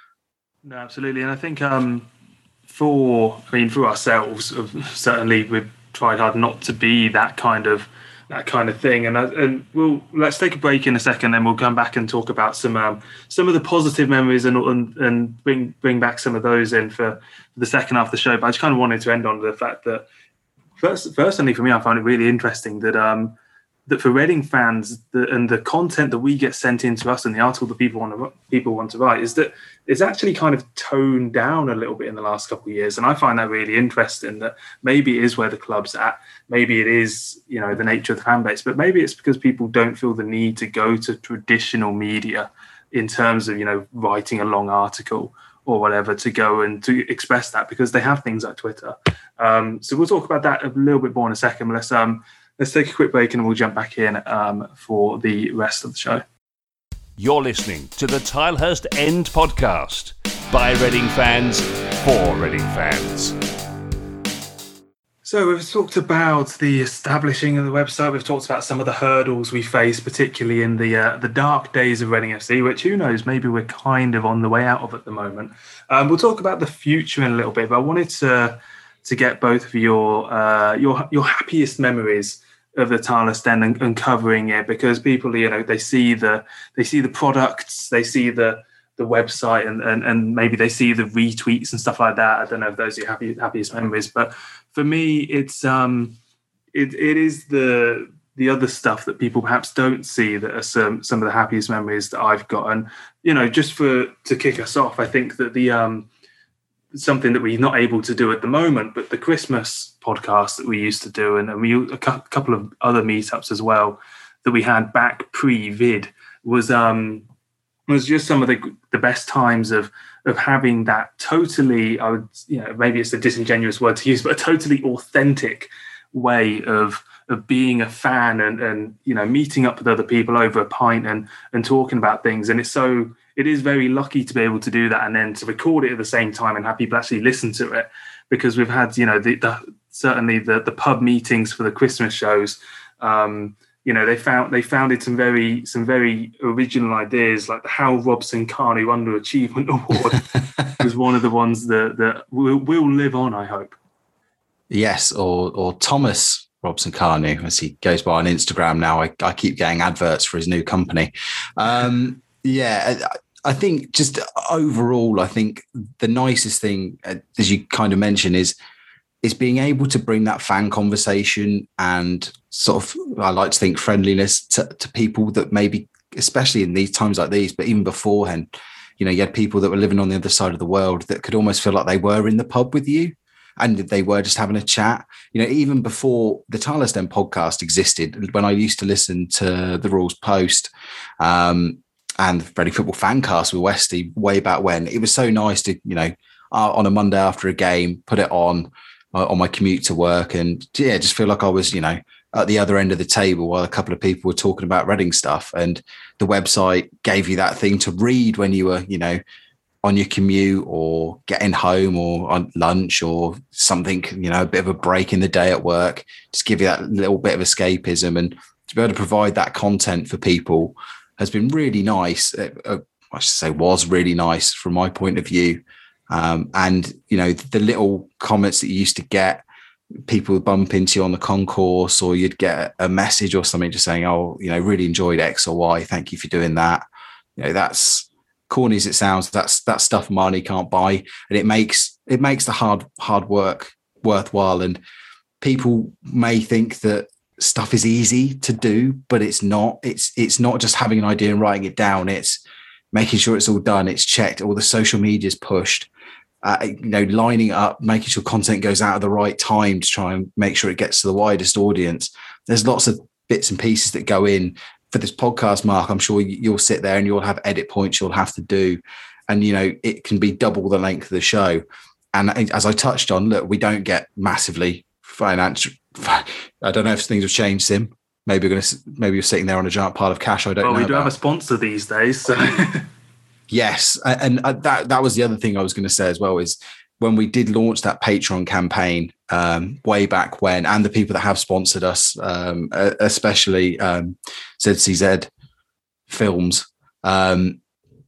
No, absolutely. And I think um, for, I mean, for ourselves, certainly we've tried hard not to be that kind of that kind of thing. And and we'll let's take a break in a second, then we'll come back and talk about some um, some of the positive memories and and, and bring bring back some of those in for, for the second half of the show. But I just kind of wanted to end on the fact that first, personally for me, I found it really interesting that um that for Reading fans, the, and the content that we get sent in to us and the article that people want to people want to write is that it's actually kind of toned down a little bit in the last couple of years. And I find that really interesting, that maybe it is where the club's at. Maybe it is, you know, the nature of the fan base, but maybe it's because people don't feel the need to go to traditional media in terms of, you know, writing a long article or whatever to go and to express that, because they have things like Twitter. Um, so we'll talk about that a little bit more in a second. But let's, um, let's take a quick break and we'll jump back in um, for the rest of the show. You're listening to the Tilehurst End podcast by Reading fans for Reading fans. So we've talked about the establishing of the website. We've talked about some of the hurdles we face, particularly in the uh, the dark days of Reading F C, which who knows, maybe we're kind of on the way out of at the moment. Um, we'll talk about the future in a little bit, but I wanted to to get both of your uh, your your happiest memories of the Tilehurst End and, and covering it, because people, you know, they see the they see the products, they see the the website, and, and and maybe they see the retweets and stuff like that. I don't know if those are your happy, happiest memories, but for me, it's um, it it is the the other stuff that people perhaps don't see that are some some of the happiest memories that I've got. And you know, just for to kick us off, I think that the um, something that we're not able to do at the moment, but the Christmas podcast that we used to do, and, and we a couple of other meetups as well that we had back pre-vid was um. was just some of the the best times of of having that totally, I would, you know, maybe it's a disingenuous word to use, but a totally authentic way of of being a fan and and you know, meeting up with other people over a pint and and talking about things. And it's so it is very lucky to be able to do that, and then to record it at the same time and have people actually listen to it, because we've had, you know, the, the certainly the the pub meetings for the Christmas shows. Um, You know, they found they founded some very some very original ideas, like the Hal Robson-Kanu Underachievement Award was one of the ones that that will, will live on, I hope. Yes, or or Thomas Robson-Kanu, as he goes by on Instagram now. I, I keep getting adverts for his new company. Um, yeah, I, I think just overall, I think the nicest thing, as you kind of mentioned, is is being able to bring that fan conversation and sort of, I like to think, friendliness to, to people that maybe, especially in these times like these, but even beforehand, you know, you had people that were living on the other side of the world that could almost feel like they were in the pub with you. and they were just having a chat. You know, even before the Tilehurst End podcast existed, when I used to listen to the Rules Post um, and the Reading Football Fancast with Westy way back when, it was so nice to, you know, uh, on a Monday after a game, put it on uh, on my commute to work, and yeah, just feel like I was, you know, at the other end of the table while a couple of people were talking about Reading stuff. And the website gave you that thing to read when you were, you know, on your commute or getting home or on lunch or something, you know, a bit of a break in the day at work, just give you that little bit of escapism. And to be able to provide that content for people has been really nice. Uh, I should say was really nice from my point of view. Um, and, you know, the little comments that you used to get, people would bump into you on the concourse, or you'd get a message or something just saying, oh, you know, really enjoyed X or Y. Thank you for doing that. You know, that's corny as it sounds. That's that stuff money can't buy. And it makes, it makes the hard, hard work worthwhile. And people may think that stuff is easy to do, but it's not. It's, it's not just having an idea and writing it down. It's making sure it's all done. It's checked. All the social media is pushed. Uh, you know, lining up, making sure content goes out at the right time to try and make sure it gets to the widest audience. There's lots of bits and pieces that go in for this podcast, Mark. I'm sure you'll sit there and you'll have edit points you'll have to do. And, you know, it can be double the length of the show. And as I touched on, look, we don't get massively financial. I don't know if things have changed, Sim. Maybe we're going to, maybe you're sitting there on a giant pile of cash. I don't well, know. We do about. have a sponsor these days. So. Yes. And that that was the other thing I was going to say as well, is when we did launch that Patreon campaign um, way back when, and the people that have sponsored us, um, especially um, Z C Z Films um,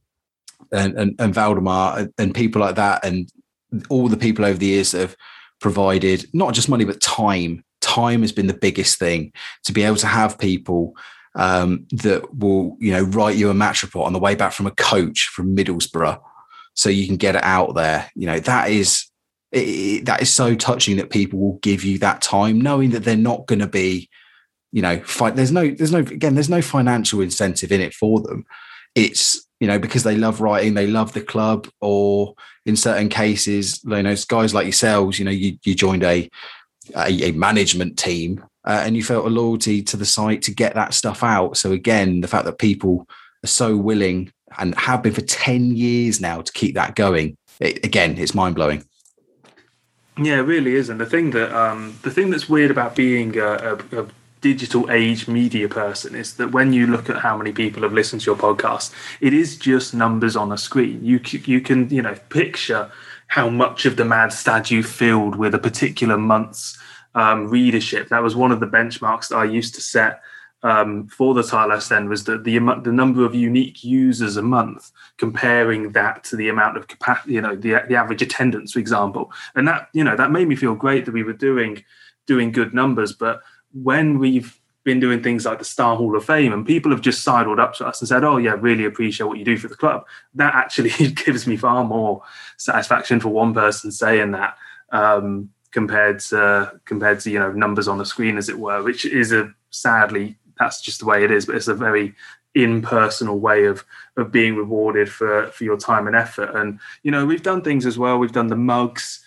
and, and, and Valdemar and people like that, and all the people over the years that have provided not just money, but time. Time has been the biggest thing, to be able to have people Um, that will, you know, write you a match report on the way back from a coach from Middlesbrough, so you can get it out there. You know, that is it, it, that is so touching, that people will give you that time, knowing that they're not going to be, you know, fight. There's no, there's no, again, there's no financial incentive in it for them. It's, you know, because they love writing, they love the club, or in certain cases, you know, guys like yourselves, you know, you you joined a a, a management team. Uh, and you felt a loyalty to the site to get that stuff out. So again, the fact that people are so willing and have been for ten years now to keep that going, it, again, it's mind blowing. Yeah, it really is. And the thing that um, the thing that's weird about being a, a, a digital age media person is that when you look at how many people have listened to your podcast, it is just numbers on a screen. You you can you know picture how much of the Mad Stad you filled with a particular month's Um, readership. That was one of the benchmarks that I used to set um, for the Tilehurst End, was that the the number of unique users a month, comparing that to the amount of capacity, you know, the the average attendance, for example. And that, you know, that made me feel great that we were doing doing good numbers. But when we've been doing things like the Star Hall of Fame, and people have just sidled up to us and said, "Oh yeah, really appreciate what you do for the club," that actually gives me far more satisfaction for one person saying that. Um, compared to compared to you know numbers on the screen, as it were, which is a sadly that's just the way it is, but it's a very impersonal way of of being rewarded for for your time and effort. And you know we've done things as well. We've done the mugs,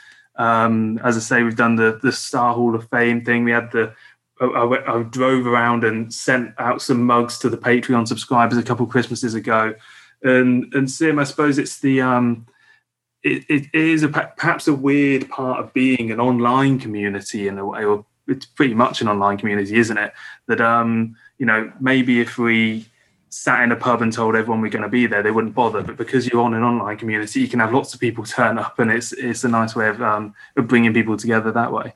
um as I say, we've done the the Star Hall of Fame thing. We had the I, I, I drove around and sent out some mugs to the Patreon subscribers a couple of Christmases ago. And and Sim, I suppose it's the um It, it is a, perhaps a weird part of being an online community in a way, or it's pretty much an online community, isn't it? That, um, you know, maybe if we sat in a pub and told everyone we're going to be there, they wouldn't bother. But because you're on an online community, you can have lots of people turn up, and it's it's a nice way of, um, of bringing people together that way.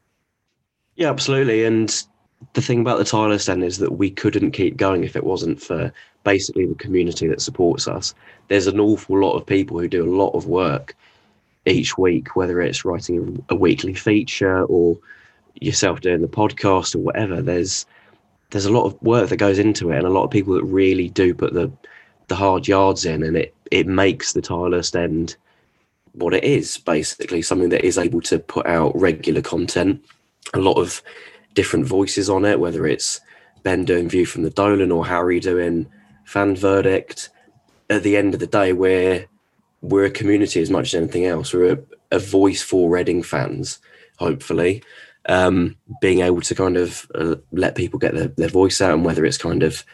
Yeah, absolutely. And the thing about the Tilehurst End is that we couldn't keep going if it wasn't for basically the community that supports us. There's an awful lot of people who do a lot of work each week, whether it's writing a, a weekly feature or yourself doing the podcast or whatever. There's there's a lot of work that goes into it, and a lot of people that really do put the the hard yards in, and it it makes the Tilehurst End what it is, basically something that is able to put out regular content, a lot of different voices on it, whether it's Ben doing View from the Dolan or Harry doing Fan Verdict. At the end of the day, we're we're a community as much as anything else. We're a, a voice for Reading fans, hopefully. Um, being able to kind of uh, let people get their, their voice out, and whether it's kind of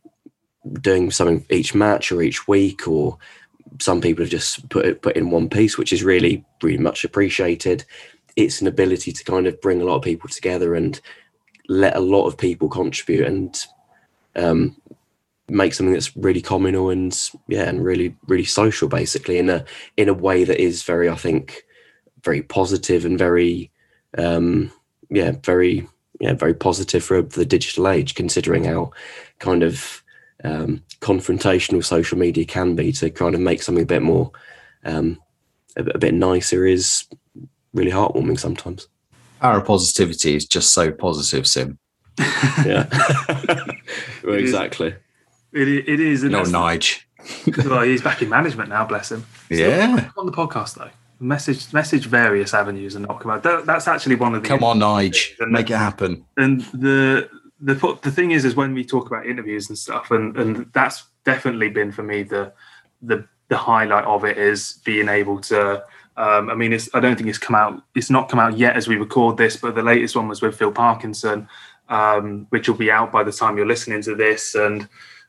doing something each match or each week, or some people have just put it put in one piece, which is really, really much appreciated. It's an ability to kind of bring a lot of people together and let a lot of people contribute and um, make something that's really communal and yeah, and really, really social, basically, in a in a way that is very, I think, very positive and very, um, yeah, very, yeah, very positive for the digital age, considering how kind of um, confrontational social media can be. To kind of make something a bit more, um, a, a bit nicer is really heartwarming sometimes. Our positivity is just so positive, Sim. Yeah, well, exactly. It, it is. No, Nige. Well, he's back in management now, bless him. Yeah. Still on the podcast, though. Message message various avenues and not come out. That, that's actually one of the... Come on, Nige. Make it happen. And the the the thing is, is when we talk about interviews and stuff, and, and that's definitely been for me the the the highlight of it, is being able to... Um, I mean, it's, I don't think it's come out. It's not come out yet as we record this, but the latest one was with Phil Parkinson, um, which will be out by the time you're listening to this. And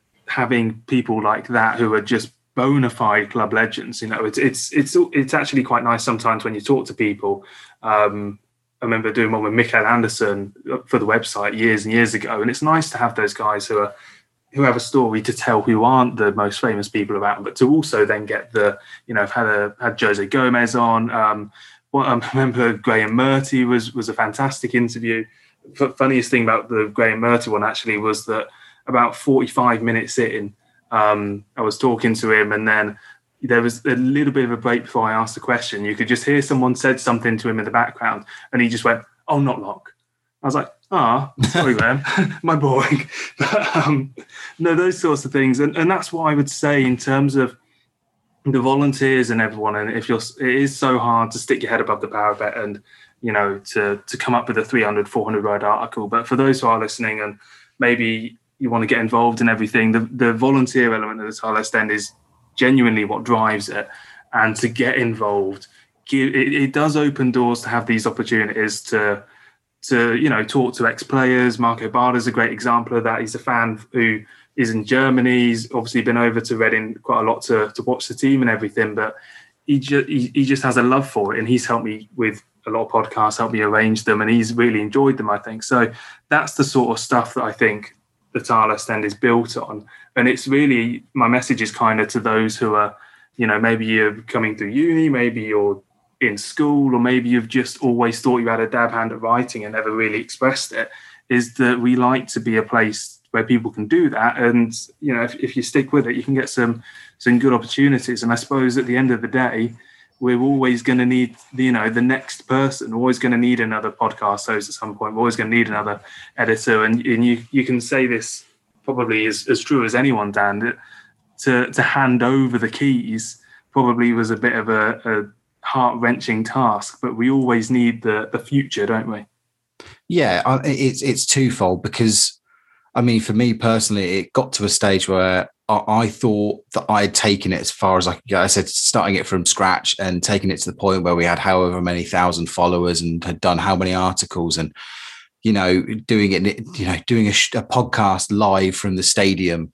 having people like that who are just bona fide club legends, you know, it's it's it's it's actually quite nice sometimes when you talk to people. Um, I remember doing one with Mikael Anderson for the website years and years ago, and it's nice to have those guys who are who have a story to tell, who aren't the most famous people around, but to also then get the, you know, I've had a had Jose Gomez on. Um, well, I remember Graham Murty was was a fantastic interview. F- funniest thing about the Graham Murty one actually was that about forty-five minutes in, um, I was talking to him, and then there was a little bit of a break before I asked the question. You could just hear someone said something to him in the background, and he just went, "Oh, not Locke." I was like, ah, oh, sorry, man, my boy. But um, no, those sorts of things. And, and that's what I would say in terms of the volunteers and everyone. And if you're, it is so hard to stick your head above the parapet and, you know, to, to come up with a three hundred, four hundred word article. But for those who are listening and maybe you want to get involved in everything, the, the volunteer element of the Tilehurst West End is genuinely what drives it. And to get involved, it, it does open doors to have these opportunities to, to, you know, talk to ex-players. Marco Bada is a great example of that. He's a fan who is in Germany. He's obviously been over to Reading quite a lot to, to watch the team and everything, but he, ju- he, he just has a love for it, and he's helped me with a lot of podcasts, helped me arrange them, and he's really enjoyed them, I think. So that's the sort of stuff that I think the Tilehurst End is built on. And it's really, my message is kind of to those who are, you know, maybe you're coming through uni, maybe you're in school, or maybe you've just always thought you had a dab hand at writing and never really expressed it, is that we like to be a place where people can do that. And, you know, if, if you stick with it, you can get some some good opportunities. And I suppose at the end of the day, we're always going to need, you know, the next person. We're always going to need another podcast host at some point. We're always going to need another editor. And, and you you can say this probably as, as true as anyone, Dan, that to, to hand over the keys probably was a bit of a, a heart-wrenching task, but we always need the the future, don't we? Yeah, it's it's twofold, because I mean, for me personally, it got to a stage where I, I thought that I had taken it as far as I could go. I said, starting it from scratch and taking it to the point where we had however many thousand followers and had done how many articles, and, you know, doing it, you know, doing a, a podcast live from the stadium,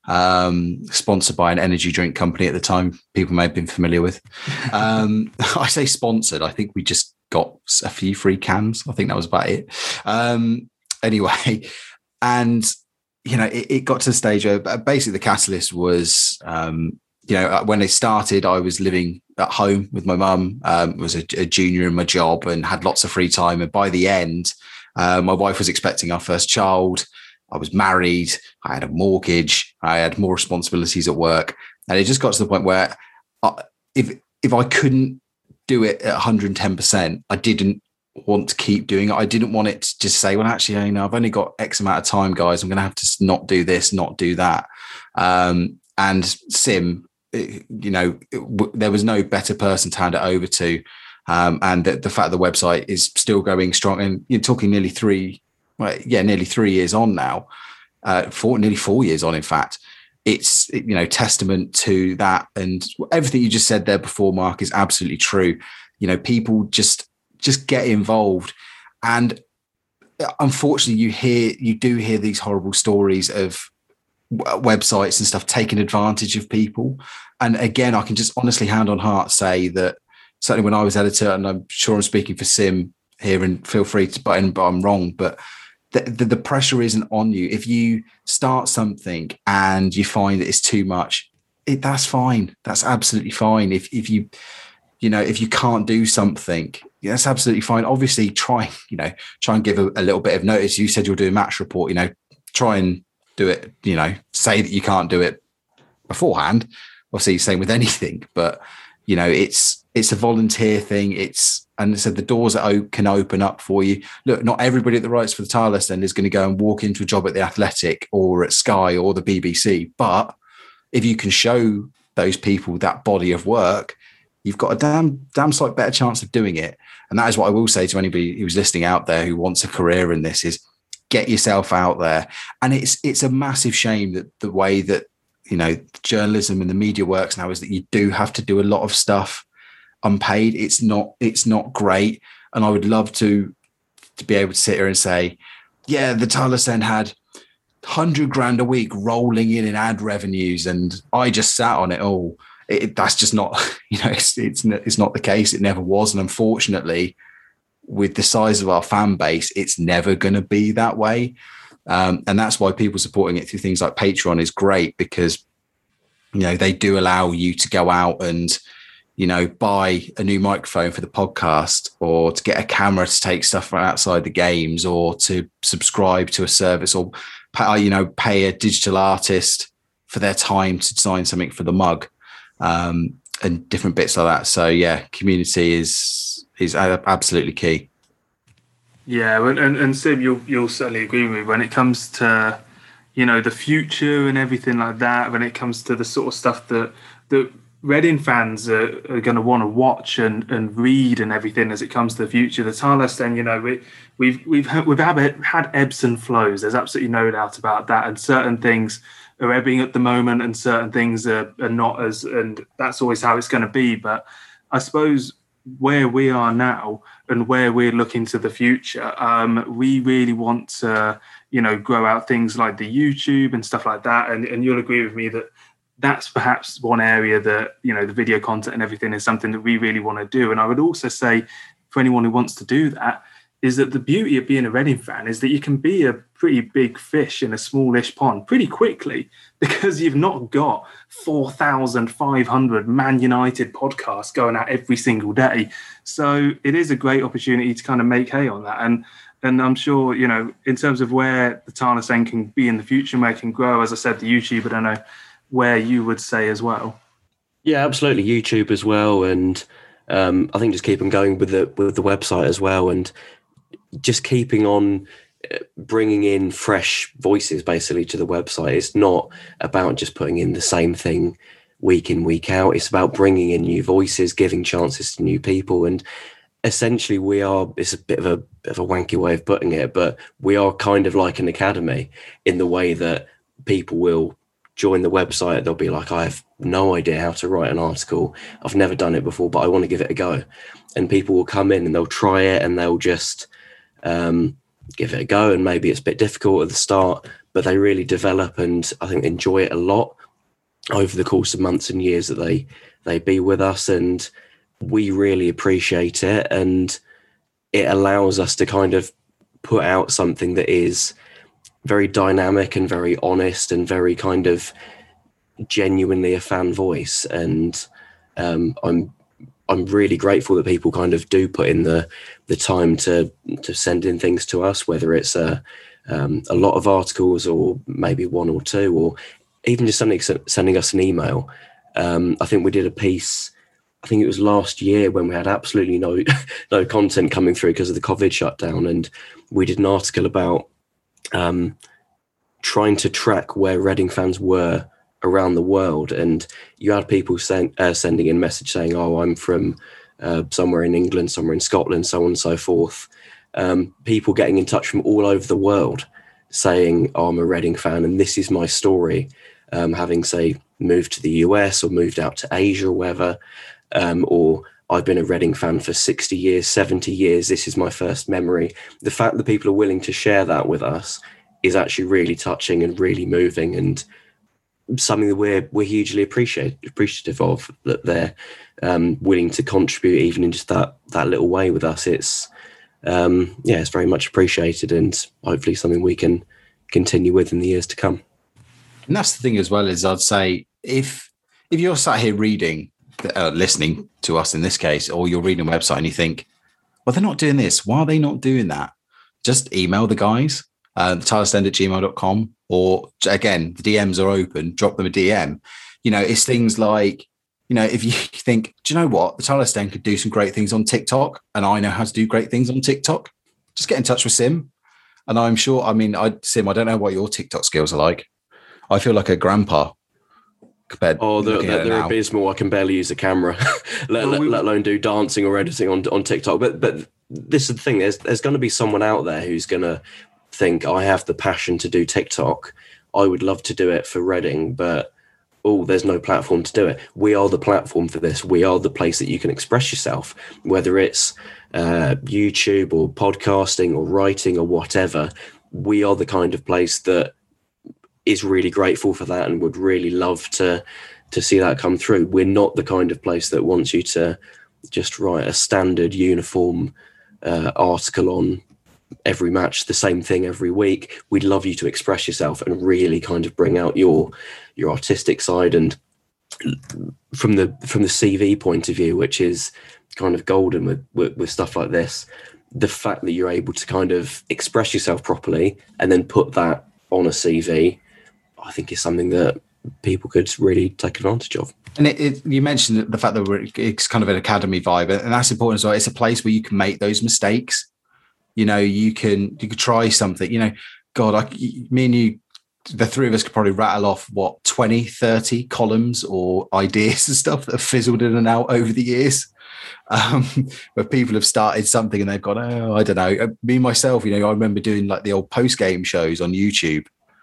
um, sponsored by an energy drink company at the time, people may have been familiar with. Um, I say sponsored, I think we just got a few free cans. I think that was about it. Um, anyway, and, you know, it, it got to the stage where basically the catalyst was, um, you know, when it started, I was living at home with my mum, um, was a, a junior in my job and had lots of free time. And by the end, uh, my wife was expecting our first child. I was married, I had a mortgage, I had more responsibilities at work. And it just got to the point where I, if if I couldn't do it at one hundred ten percent, I didn't want to keep doing it. I didn't want it to just say, well, actually, you know, I've only got X amount of time, guys. I'm going to have to not do this, not do that. Um, and Sim, you know, it, there was no better person to hand it over to. Um, and the, the fact the website is still going strong, and you're talking nearly three Well, yeah, nearly three years on now, uh, four, nearly four years on, in fact. It's, you know, testament to that. And everything you just said there before, Mark, is absolutely true. You know, people just just get involved. And unfortunately, you hear you do hear these horrible stories of websites and stuff taking advantage of people. And again, I can just honestly, hand on heart, say that certainly when I was editor, and I'm sure I'm speaking for Sim here, and feel free to butt in, but I'm wrong, but the, the, the pressure isn't on you. If you start something and you find that it's too much, it, that's fine. That's absolutely fine. If if you, you know, if you can't do something, yeah, that's absolutely fine. Obviously, try, you know, try and give a, a little bit of notice. You said you'll do a match report, you know, try and do it, you know, say that you can't do it beforehand. Obviously, same with anything, but, you know, it's, it's a volunteer thing. It's, and I said, the doors that can open up for you. Look, not everybody that writes for the Tireless End is going to go and walk into a job at The Athletic or at Sky or the B B C. But if you can show those people that body of work, you've got a damn, damn sight better chance of doing it. And that is what I will say to anybody who's listening out there who wants a career in this, is get yourself out there. And it's, it's a massive shame that the way that, you know, journalism and the media works now is that you do have to do a lot of stuff unpaid. It's not, it's not great. And I would love to, to be able to sit here and say, yeah, the Tireless End had hundred grand a week rolling in in ad revenues, and I just sat on it all. It, that's just not, you know, it's, it's, it's not the case. It never was. And unfortunately, with the size of our fan base, it's never going to be that way. Um, and that's why people supporting it through things like Patreon is great, because, you know, they do allow you to go out and, you know, buy a new microphone for the podcast, or to get a camera to take stuff from outside the games, or to subscribe to a service, or, pay, you know, pay a digital artist for their time to design something for the mug, um, and different bits like that. So yeah, community is, is absolutely key. Yeah, and, and, and Sim, you'll you'll certainly agree with me when it comes to, you know, the future and everything like that. When it comes to the sort of stuff that that Reading fans are, are going to want to watch and, and read and everything as it comes to the future, the Tireless End, you know, we, we've we've we've had, had ebbs and flows. There's absolutely no doubt about that. And certain things are ebbing at the moment, and certain things are, are not as, and that's always how it's going to be. But I suppose where we are now and where we're looking to the future, um, we really want to, you know, grow out things like the YouTube and stuff like that. And, and you'll agree with me that that's perhaps one area that, you know, the video content and everything is something that we really want to do. And I would also say for anyone who wants to do that, is that the beauty of being a Reading fan is that you can be a pretty big fish in a smallish pond pretty quickly, because you've not got four thousand five hundred Man United podcasts going out every single day. So it is a great opportunity to kind of make hay on that. And and I'm sure, you know, in terms of where the Tireless End can be in the future, where it can grow, as I said, the YouTube, I don't know where you would say as well. Yeah, absolutely. YouTube as well. And um, I think just keep on going with the, with the website as well. And just keeping on bringing in fresh voices basically to the website. It's not about just putting in the same thing week in, week out. It's about bringing in new voices, giving chances to new people. And essentially we are, it's a bit of a bit of a wanky way of putting it, but we are kind of like an academy in the way that people will join the website. They'll be like, I have no idea how to write an article. I've never done it before, but I want to give it a go. And people will come in and they'll try it, and they'll just um, give it a go. And maybe it's a bit difficult at the start, but they really develop and I think enjoy it a lot over the course of months and years that they, they be with us. And we really appreciate it. And it allows us to kind of put out something that is very dynamic and very honest and very kind of genuinely a fan voice. And um, I'm I'm really grateful that people kind of do put in the the time to to send in things to us, whether it's a um, a lot of articles or maybe one or two, or even just sending sending us an email. Um, I think we did a piece, I think it was last year, when we had absolutely no no content coming through because of the COVID shutdown, and we did an article about um, trying to track where Reading fans were around the world. And you had people send, uh, sending in message saying, oh, I'm from uh, somewhere in England, somewhere in Scotland, so on and so forth. Um, people getting in touch from all over the world saying, oh, I'm a Reading fan and this is my story, um, having, say, moved to the U S or moved out to Asia or wherever, um, or I've been a Reading fan for sixty years, seventy years. This is my first memory. The fact that people are willing to share that with us is actually really touching and really moving, and something that we're we're hugely appreciate, appreciative of, that they're um, willing to contribute even in just that that little way with us. It's um, yeah, it's very much appreciated, and hopefully something we can continue with in the years to come. And that's the thing as well, is I'd say if if you're sat here reading, uh, listening to us in this case, or you're reading a website and you think, well, they're not doing this, why are they not doing that? Just email the guys, uh, the tyler stend at gmail dot com, or again, the D Ms are open, drop them a D M. You know, it's things like, you know, if you think, do you know what, the Tyler Stend could do some great things on TikTok, and I know how to do great things on TikTok, just get in touch with Sim. And I'm sure, I mean, I Sim, I don't know what your TikTok skills are like. I feel like a grandpa compared. Oh, they're, they're, they're abysmal. I can barely use the camera, let, let, let alone do dancing or editing on on TikTok. But but this is the thing. There's there's going to be someone out there who's going to think, I have the passion to do TikTok. I would love to do it for Reading, but oh, there's no platform to do it. We are the platform for this. We are the place that you can express yourself, whether it's uh, YouTube or podcasting or writing or whatever. We are the kind of place that is really grateful for that and would really love to to see that come through. We're not the kind of place that wants you to just write a standard uniform uh, article on every match, the same thing every week. We'd love you to express yourself and really kind of bring out your your artistic side. And from the from the C V point of view, which is kind of golden with, with with stuff like this, the fact that you're able to kind of express yourself properly and then put that on a C V, I think is something that people could really take advantage of. And it, it, you mentioned the fact that we're, it's kind of an academy vibe, and that's important as well. It's a place where you can make those mistakes. You know, you can you could try something. You know, God, I, me and you, the three of us could probably rattle off, what, twenty, thirty columns or ideas and stuff that have fizzled in and out over the years. Um, where people have started something and they've gone, oh, I don't know. Me, myself, you know, I remember doing like the old post-game shows on YouTube.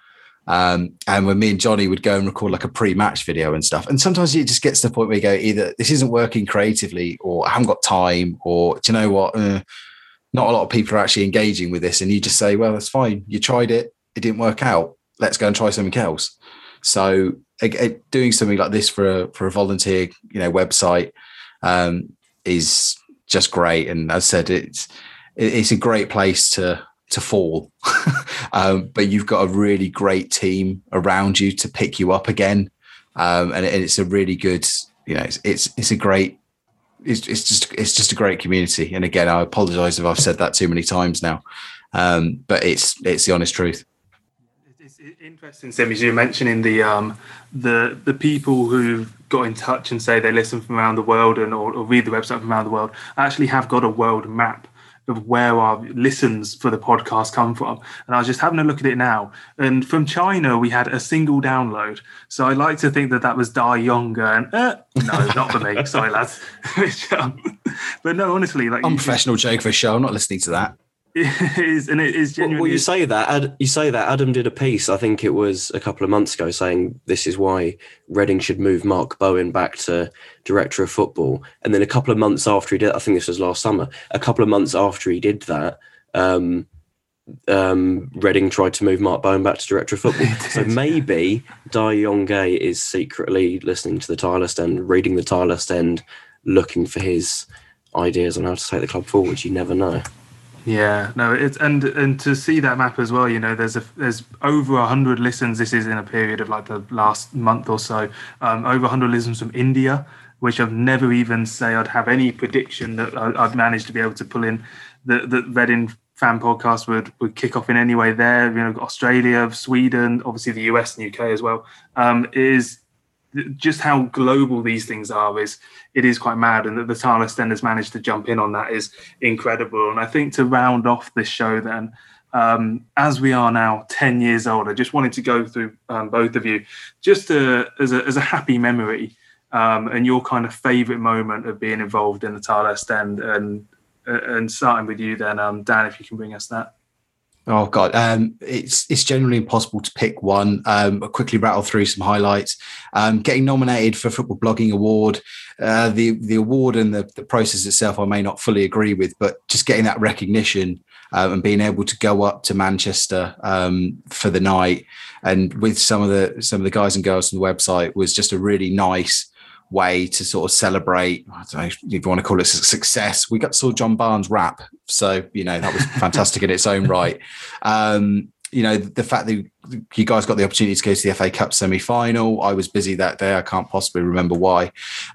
Um, and when me and Johnny would go and record like a pre-match video and stuff. And sometimes it just gets to the point where you go, either this isn't working creatively, or I haven't got time, or do you know what? Uh, not a lot of people are actually engaging with this. And you just say, well, that's fine. You tried it. It didn't work out. Let's go and try something else. So it, it, doing something like this for a, for a volunteer, you know, website um, is just great. And as I said, it's, it's a great place to, to fall. um, but you've got a really great team around you to pick you up again. Um, and, it, and it's a really good, you know, it's, it's, it's a great, It's, it's just it's just a great community. And again, I apologize if I've said that too many times now, um, but it's it's the honest truth. It's interesting, Sim, as you're mentioning the um, the the people who got in touch and say they listen from around the world and or, or read the website from around the world actually have got a world map of where our listens for the podcast come from. And I was just having a look at it now. And from China, we had a single download. So I like to think that that was Dai Yong going, eh, no, not for me. Sorry, lads. But no, honestly, like unprofessional joke for a show. I'm not listening to that. It is, and it is genuinely. Well, you say that. Ad, you say that. Adam did a piece, I think it was a couple of months ago, saying this is why Reading should move Mark Bowen back to director of football. And then a couple of months after he did, I think this was last summer. A couple of months after he did that, um, um, Reading tried to move Mark Bowen back to director of football. So maybe Dai Yongge is secretly listening to the Tyler Stend, reading the Tyler Stend, looking for his ideas on how to take the club forward. You never know. Yeah, no, it's and and to see that map as well, you know, there's a there's over a hundred listens. This is in a period of like the last month or so. Um, over a hundred listens from India, which I've never even say I'd have any prediction that I'd managed to be able to pull in. The the Reading fan podcast would would kick off in any way there. You know, Australia, Sweden, obviously the U S and U K as well. Um, is just how global these things are is it is quite mad, and that the Tyler Stend has managed to jump in on that is incredible. And I think to round off this show then, um, as we are now ten years old, I just wanted to go through um, both of you just to, as, a, as a happy memory um, and your kind of favourite moment of being involved in the Tyler Stend, and, and starting with you then, um, Dan, if you can bring us that. Oh God, um, it's it's generally impossible to pick one. Um, I'll quickly rattle through some highlights. Um, getting nominated for Football Blogging Award, uh, the the award and the, the process itself, I may not fully agree with, but just getting that recognition um, and being able to go up to Manchester um, for the night and with some of the some of the guys and girls on the website was just a really nice way to sort of celebrate. I don't know if you want to call it a success. We got saw John Barnes rap, so you know that was fantastic in its own right. Um, you know, the fact that you guys got the opportunity to go to the F A Cup semi-final. I was busy that day. I can't possibly remember why.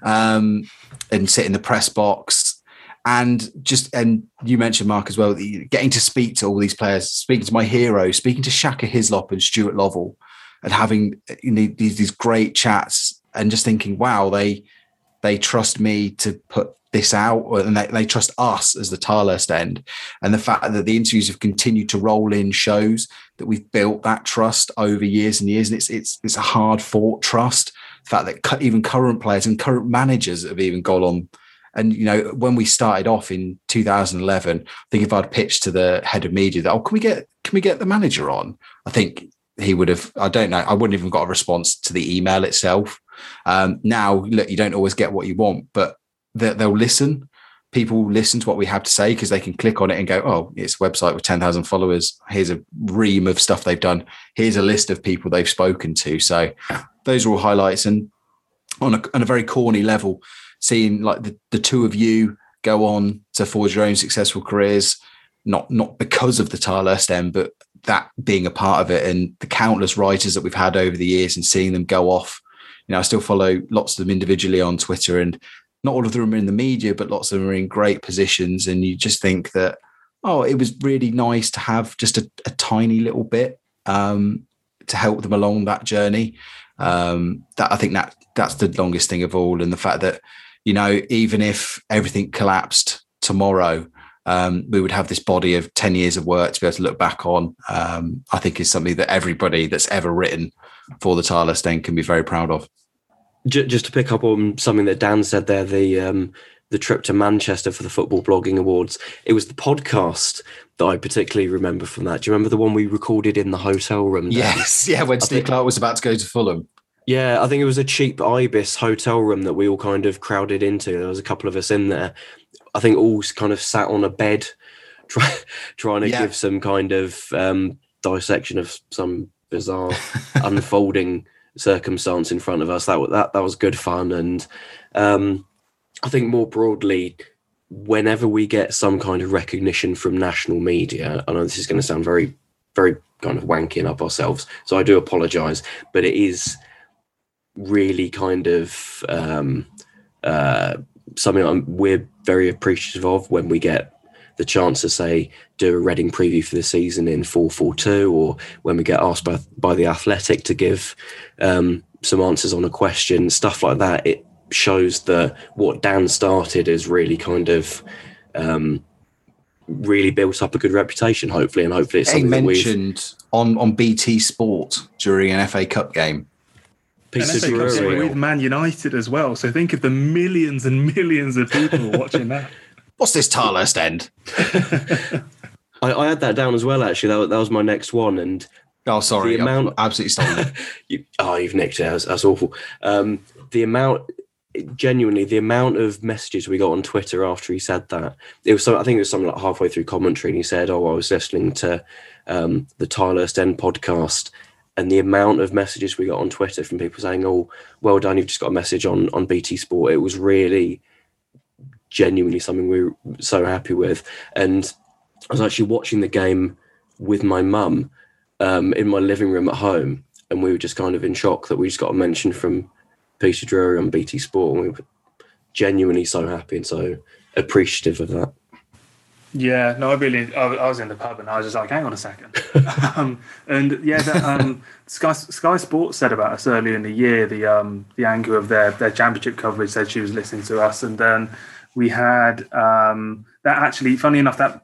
Um, and sit in the press box, and just and you mentioned, Mark, as well, getting to speak to all these players, speaking to my heroes, speaking to Shaka Hislop and Stuart Lovell, and having you know, these these great chats. And just thinking, wow, they they trust me to put this out, and they, they trust us as the Tilehurst end. And the fact that the interviews have continued to roll in shows that we've built that trust over years and years. And it's it's it's a hard fought trust. The fact that even current players and current managers have even gone on. And you know, when we started off in two thousand eleven, I think if I'd pitched to the head of media that, oh, can we get can we get the manager on? I think he would have. I don't know. I wouldn't even got a response to the email itself. Um, now, look, you don't always get what you want, but they, they'll listen. People listen to what we have to say because they can click on it and go, oh, it's a website with ten thousand followers. Here's a ream of stuff they've done. Here's a list of people they've spoken to. So those are all highlights. And on a, on a very corny level, seeing like the, the two of you go on to forge your own successful careers, not, not because of the Tilehurst end, but that being a part of it, and the countless writers that we've had over the years and seeing them go off. You know, I still follow lots of them individually on Twitter, and not all of them are in the media, but lots of them are in great positions. And you just think that, oh, it was really nice to have just a, a tiny little bit um, to help them along that journey. Um, that I think that that's the longest thing of all. And the fact that, you know, even if everything collapsed tomorrow, um, we would have this body of ten years of work to be able to look back on. Um, I think is something that everybody that's ever written for the Tilehurst end can be very proud of. Just to pick up on something that Dan said there, the um, the trip to Manchester for the Football Blogging Awards, it was the podcast that I particularly remember from that. Do you remember the one we recorded in the hotel room? Dan? Yes, yeah, when I Steve think, Clark was about to go to Fulham. Yeah, I think it was a cheap Ibis hotel room that we all kind of crowded into. There was a couple of us in there. I think all kind of sat on a bed try, trying to yeah. give some kind of um, dissection of some bizarre unfolding circumstance in front of us. That that that was good fun. And um, I think more broadly, whenever we get some kind of recognition from national media, I know this is going to sound very, very kind of wanking up ourselves, so I do apologise, but it is really kind of um, uh, something I'm, we're very appreciative of when we get the chance to say do a Reading preview for the season in four four two, or when we get asked by, by the Athletic to give um, some answers on a question, stuff like that. It shows that what Dan started is really kind of um, really built up a good reputation, hopefully, and hopefully it's something that mentioned on on B T Sport during an F A Cup game. Piece of with Man United as well. So think of the millions and millions of people watching that. What's this Tilehurst end? I, I had that down as well, actually. That was, that was my next one. And oh, sorry, the amount, I've absolutely stolen you, oh, you've nicked it. That's, that's awful. Um, the amount, genuinely, the amount of messages we got on Twitter after he said that. It was, so, I think it was something like halfway through commentary, and he said, "Oh, I was listening to um, the Tilehurst End podcast." And the amount of messages we got on Twitter from people saying, "Oh, well done, you've just got a message on on B T Sport." It was really genuinely something we were so happy with. And I was actually watching the game with my mum um, in my living room at home, and we were just kind of in shock that we just got a mention from Peter Drury on B T Sport, and we were genuinely so happy and so appreciative of that. Yeah, no, I really, I, I was in the pub and I was just like, hang on a second. um, and yeah, that, um, Sky, Sky Sports said about us earlier in the year, the um, the anchor of their, their championship coverage said she was listening to us. And then we had um, that actually, funny enough, that, that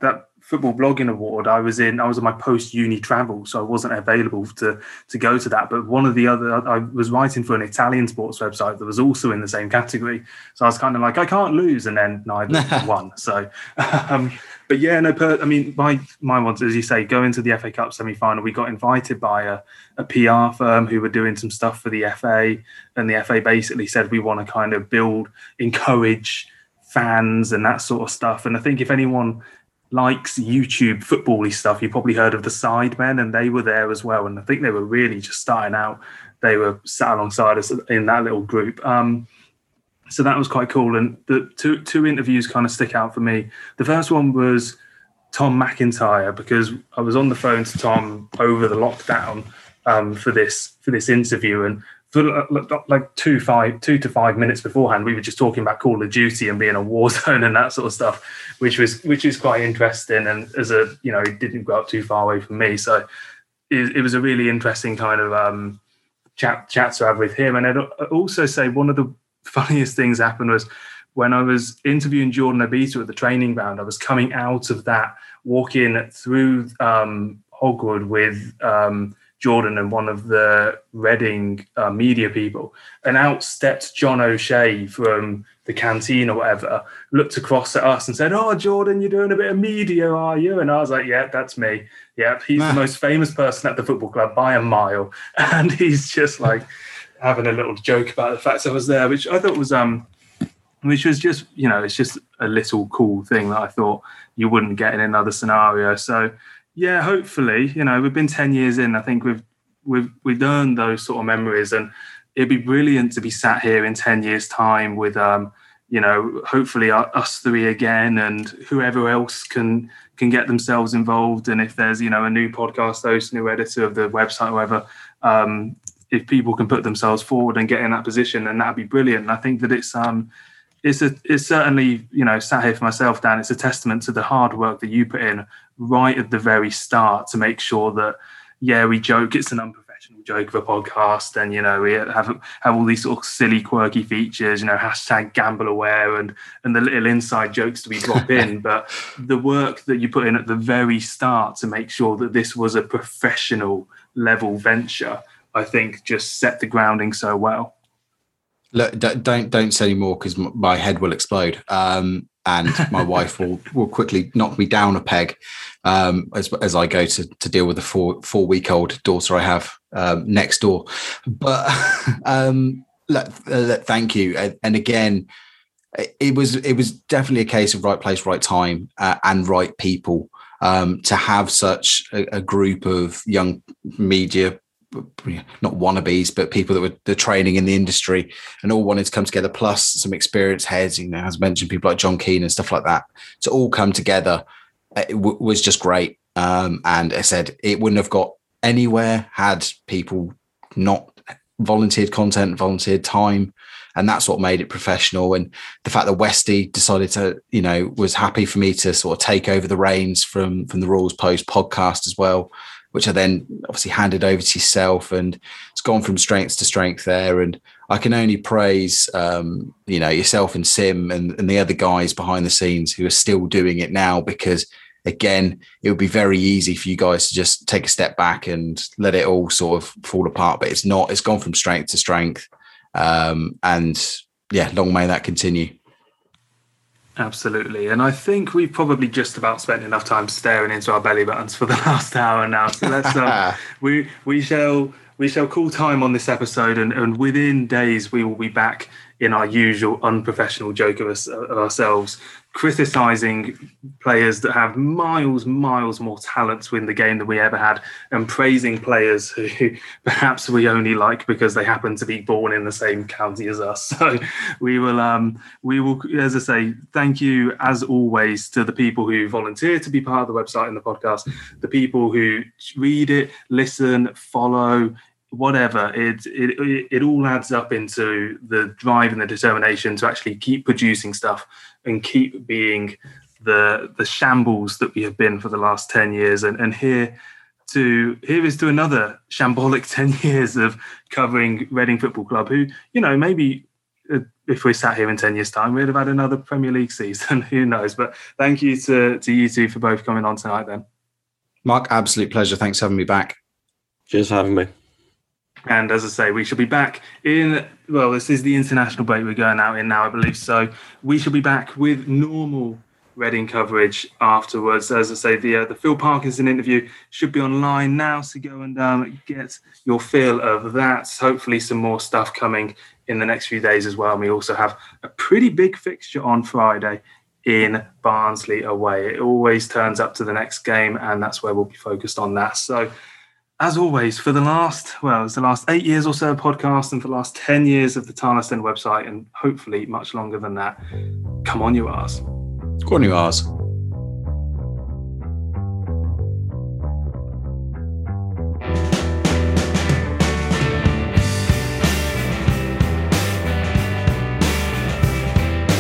football blogging award, I was in I was on my post uni travel, so I wasn't available to to go to that. But one of the other, I was writing for an Italian sports website that was also in the same category, so I was kind of like, I can't lose, and then neither won. So, um, but yeah, no, per, I mean, my my ones, as you say, going to the F A Cup semi final, we got invited by a, a P R firm who were doing some stuff for the F A, and the F A basically said we want to kind of build, encourage fans and that sort of stuff. And I think if anyone likes YouTube football-y stuff, you probably heard of the Sidemen, and they were there as well. And I think they were really just starting out. They were sat alongside us in that little group. Um, so that was quite cool. And the two two interviews kind of stick out for me. The first one was Tom McIntyre, because I was on the phone to Tom over the lockdown um, for this for this interview, and for like two five two to five minutes beforehand, we were just talking about Call of Duty and being a war zone and that sort of stuff, which was which is quite interesting. And as a you know, it didn't go up too far away from me, so it, it was a really interesting kind of um, chat chat to have with him. And I'd also say one of the funniest things happened was when I was interviewing Jordan Obita at the training ground. I was coming out of that, walking through um, Hogwood with um, Jordan and one of the Reading uh, media people, and out stepped John O'Shea from the canteen or whatever, looked across at us and said, "Oh, Jordan, you're doing a bit of media, are you?" And I was like, "Yeah, that's me. Yeah, he's the most famous person at the football club by a mile." And he's just like having a little joke about the fact I was there, which I thought was, um, which was just, you know, it's just a little cool thing that I thought you wouldn't get in another scenario. So, yeah, hopefully, you know, we've been ten years in. I think we've we've we've earned those sort of memories, and it'd be brilliant to be sat here in ten years' time with, um, you know, hopefully us three again, and whoever else can can get themselves involved. And if there's, you know, a new podcast host, new editor of the website, whatever, um, if people can put themselves forward and get in that position, then that'd be brilliant. And I think that it's um. It's a, it's certainly, you know, sat here for myself, Dan, it's a testament to the hard work that you put in right at the very start to make sure that, yeah, we joke, it's an unprofessional joke of a podcast, and, you know, we have have all these sort of silly, quirky features, you know, hashtag gamble aware and, and the little inside jokes that we drop in. But the work that you put in at the very start to make sure that this was a professional level venture, I think just set the grounding so well. Look, don't don't say any more, because my head will explode, um, and my wife will will quickly knock me down a peg um, as as I go to to deal with the four four week old daughter I have um, next door. But um, look, uh, thank you, and, and again, it was it was definitely a case of right place, right time, uh, and right people um, to have such a, a group of young media, not wannabes, but people that were the training in the industry and all wanted to come together, plus some experienced heads, you know, as mentioned, people like John Keane and stuff like that, to all come together. It w- was just great. Um, and I said, it wouldn't have got anywhere had people not volunteered content, volunteered time. And that's what made it professional. And the fact that Westy decided to, you know, was happy for me to sort of take over the reins from, from the Royals Post podcast as well, which I then obviously handed over to yourself, and it's gone from strength to strength there. And I can only praise, um, you know, yourself and Sim and, and the other guys behind the scenes who are still doing it now, because again, it would be very easy for you guys to just take a step back and let it all sort of fall apart, but it's not. It's gone from strength to strength. Um, and yeah, long may that continue. Absolutely. And I think we've probably just about spent enough time staring into our belly buttons for the last hour now. So let's um, we we shall we shall call time on this episode, and, and within days we will be back in our usual unprofessional joke of, us, of ourselves, criticising players that have miles, miles more talents within the game than we ever had, and praising players who perhaps we only like because they happen to be born in the same county as us. So we will, um, we will, as I say, thank you as always to the people who volunteer to be part of the website and the podcast, the people who read it, listen, follow, whatever. It, it it all adds up into the drive and the determination to actually keep producing stuff and keep being the the shambles that we have been for the last ten years. And and here to here is to another shambolic ten years of covering Reading Football Club, who, you know, maybe uh, if we sat here in ten years' time, we'd have had another Premier League season. Who knows? But thank you to, to you two for both coming on tonight then. Mark, absolute pleasure. Thanks for having me back. Cheers for having me. And as I say, we shall be back in, well, this is the international break we're going out in now, I believe. So we shall be back with normal Reading coverage afterwards. As I say, the uh, the Phil Parkinson interview should be online now, so go and um, get your feel of that. Hopefully some more stuff coming in the next few days as well. And we also have a pretty big fixture on Friday in Barnsley away. It always turns up to the next game, and that's where we'll be focused on that. So as always, for the last, well, it's the last eight years or so of podcast, and for the last ten years of the Tilehurst End website, and hopefully much longer than that, come on you R's. Go on you R's.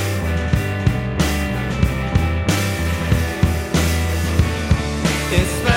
It's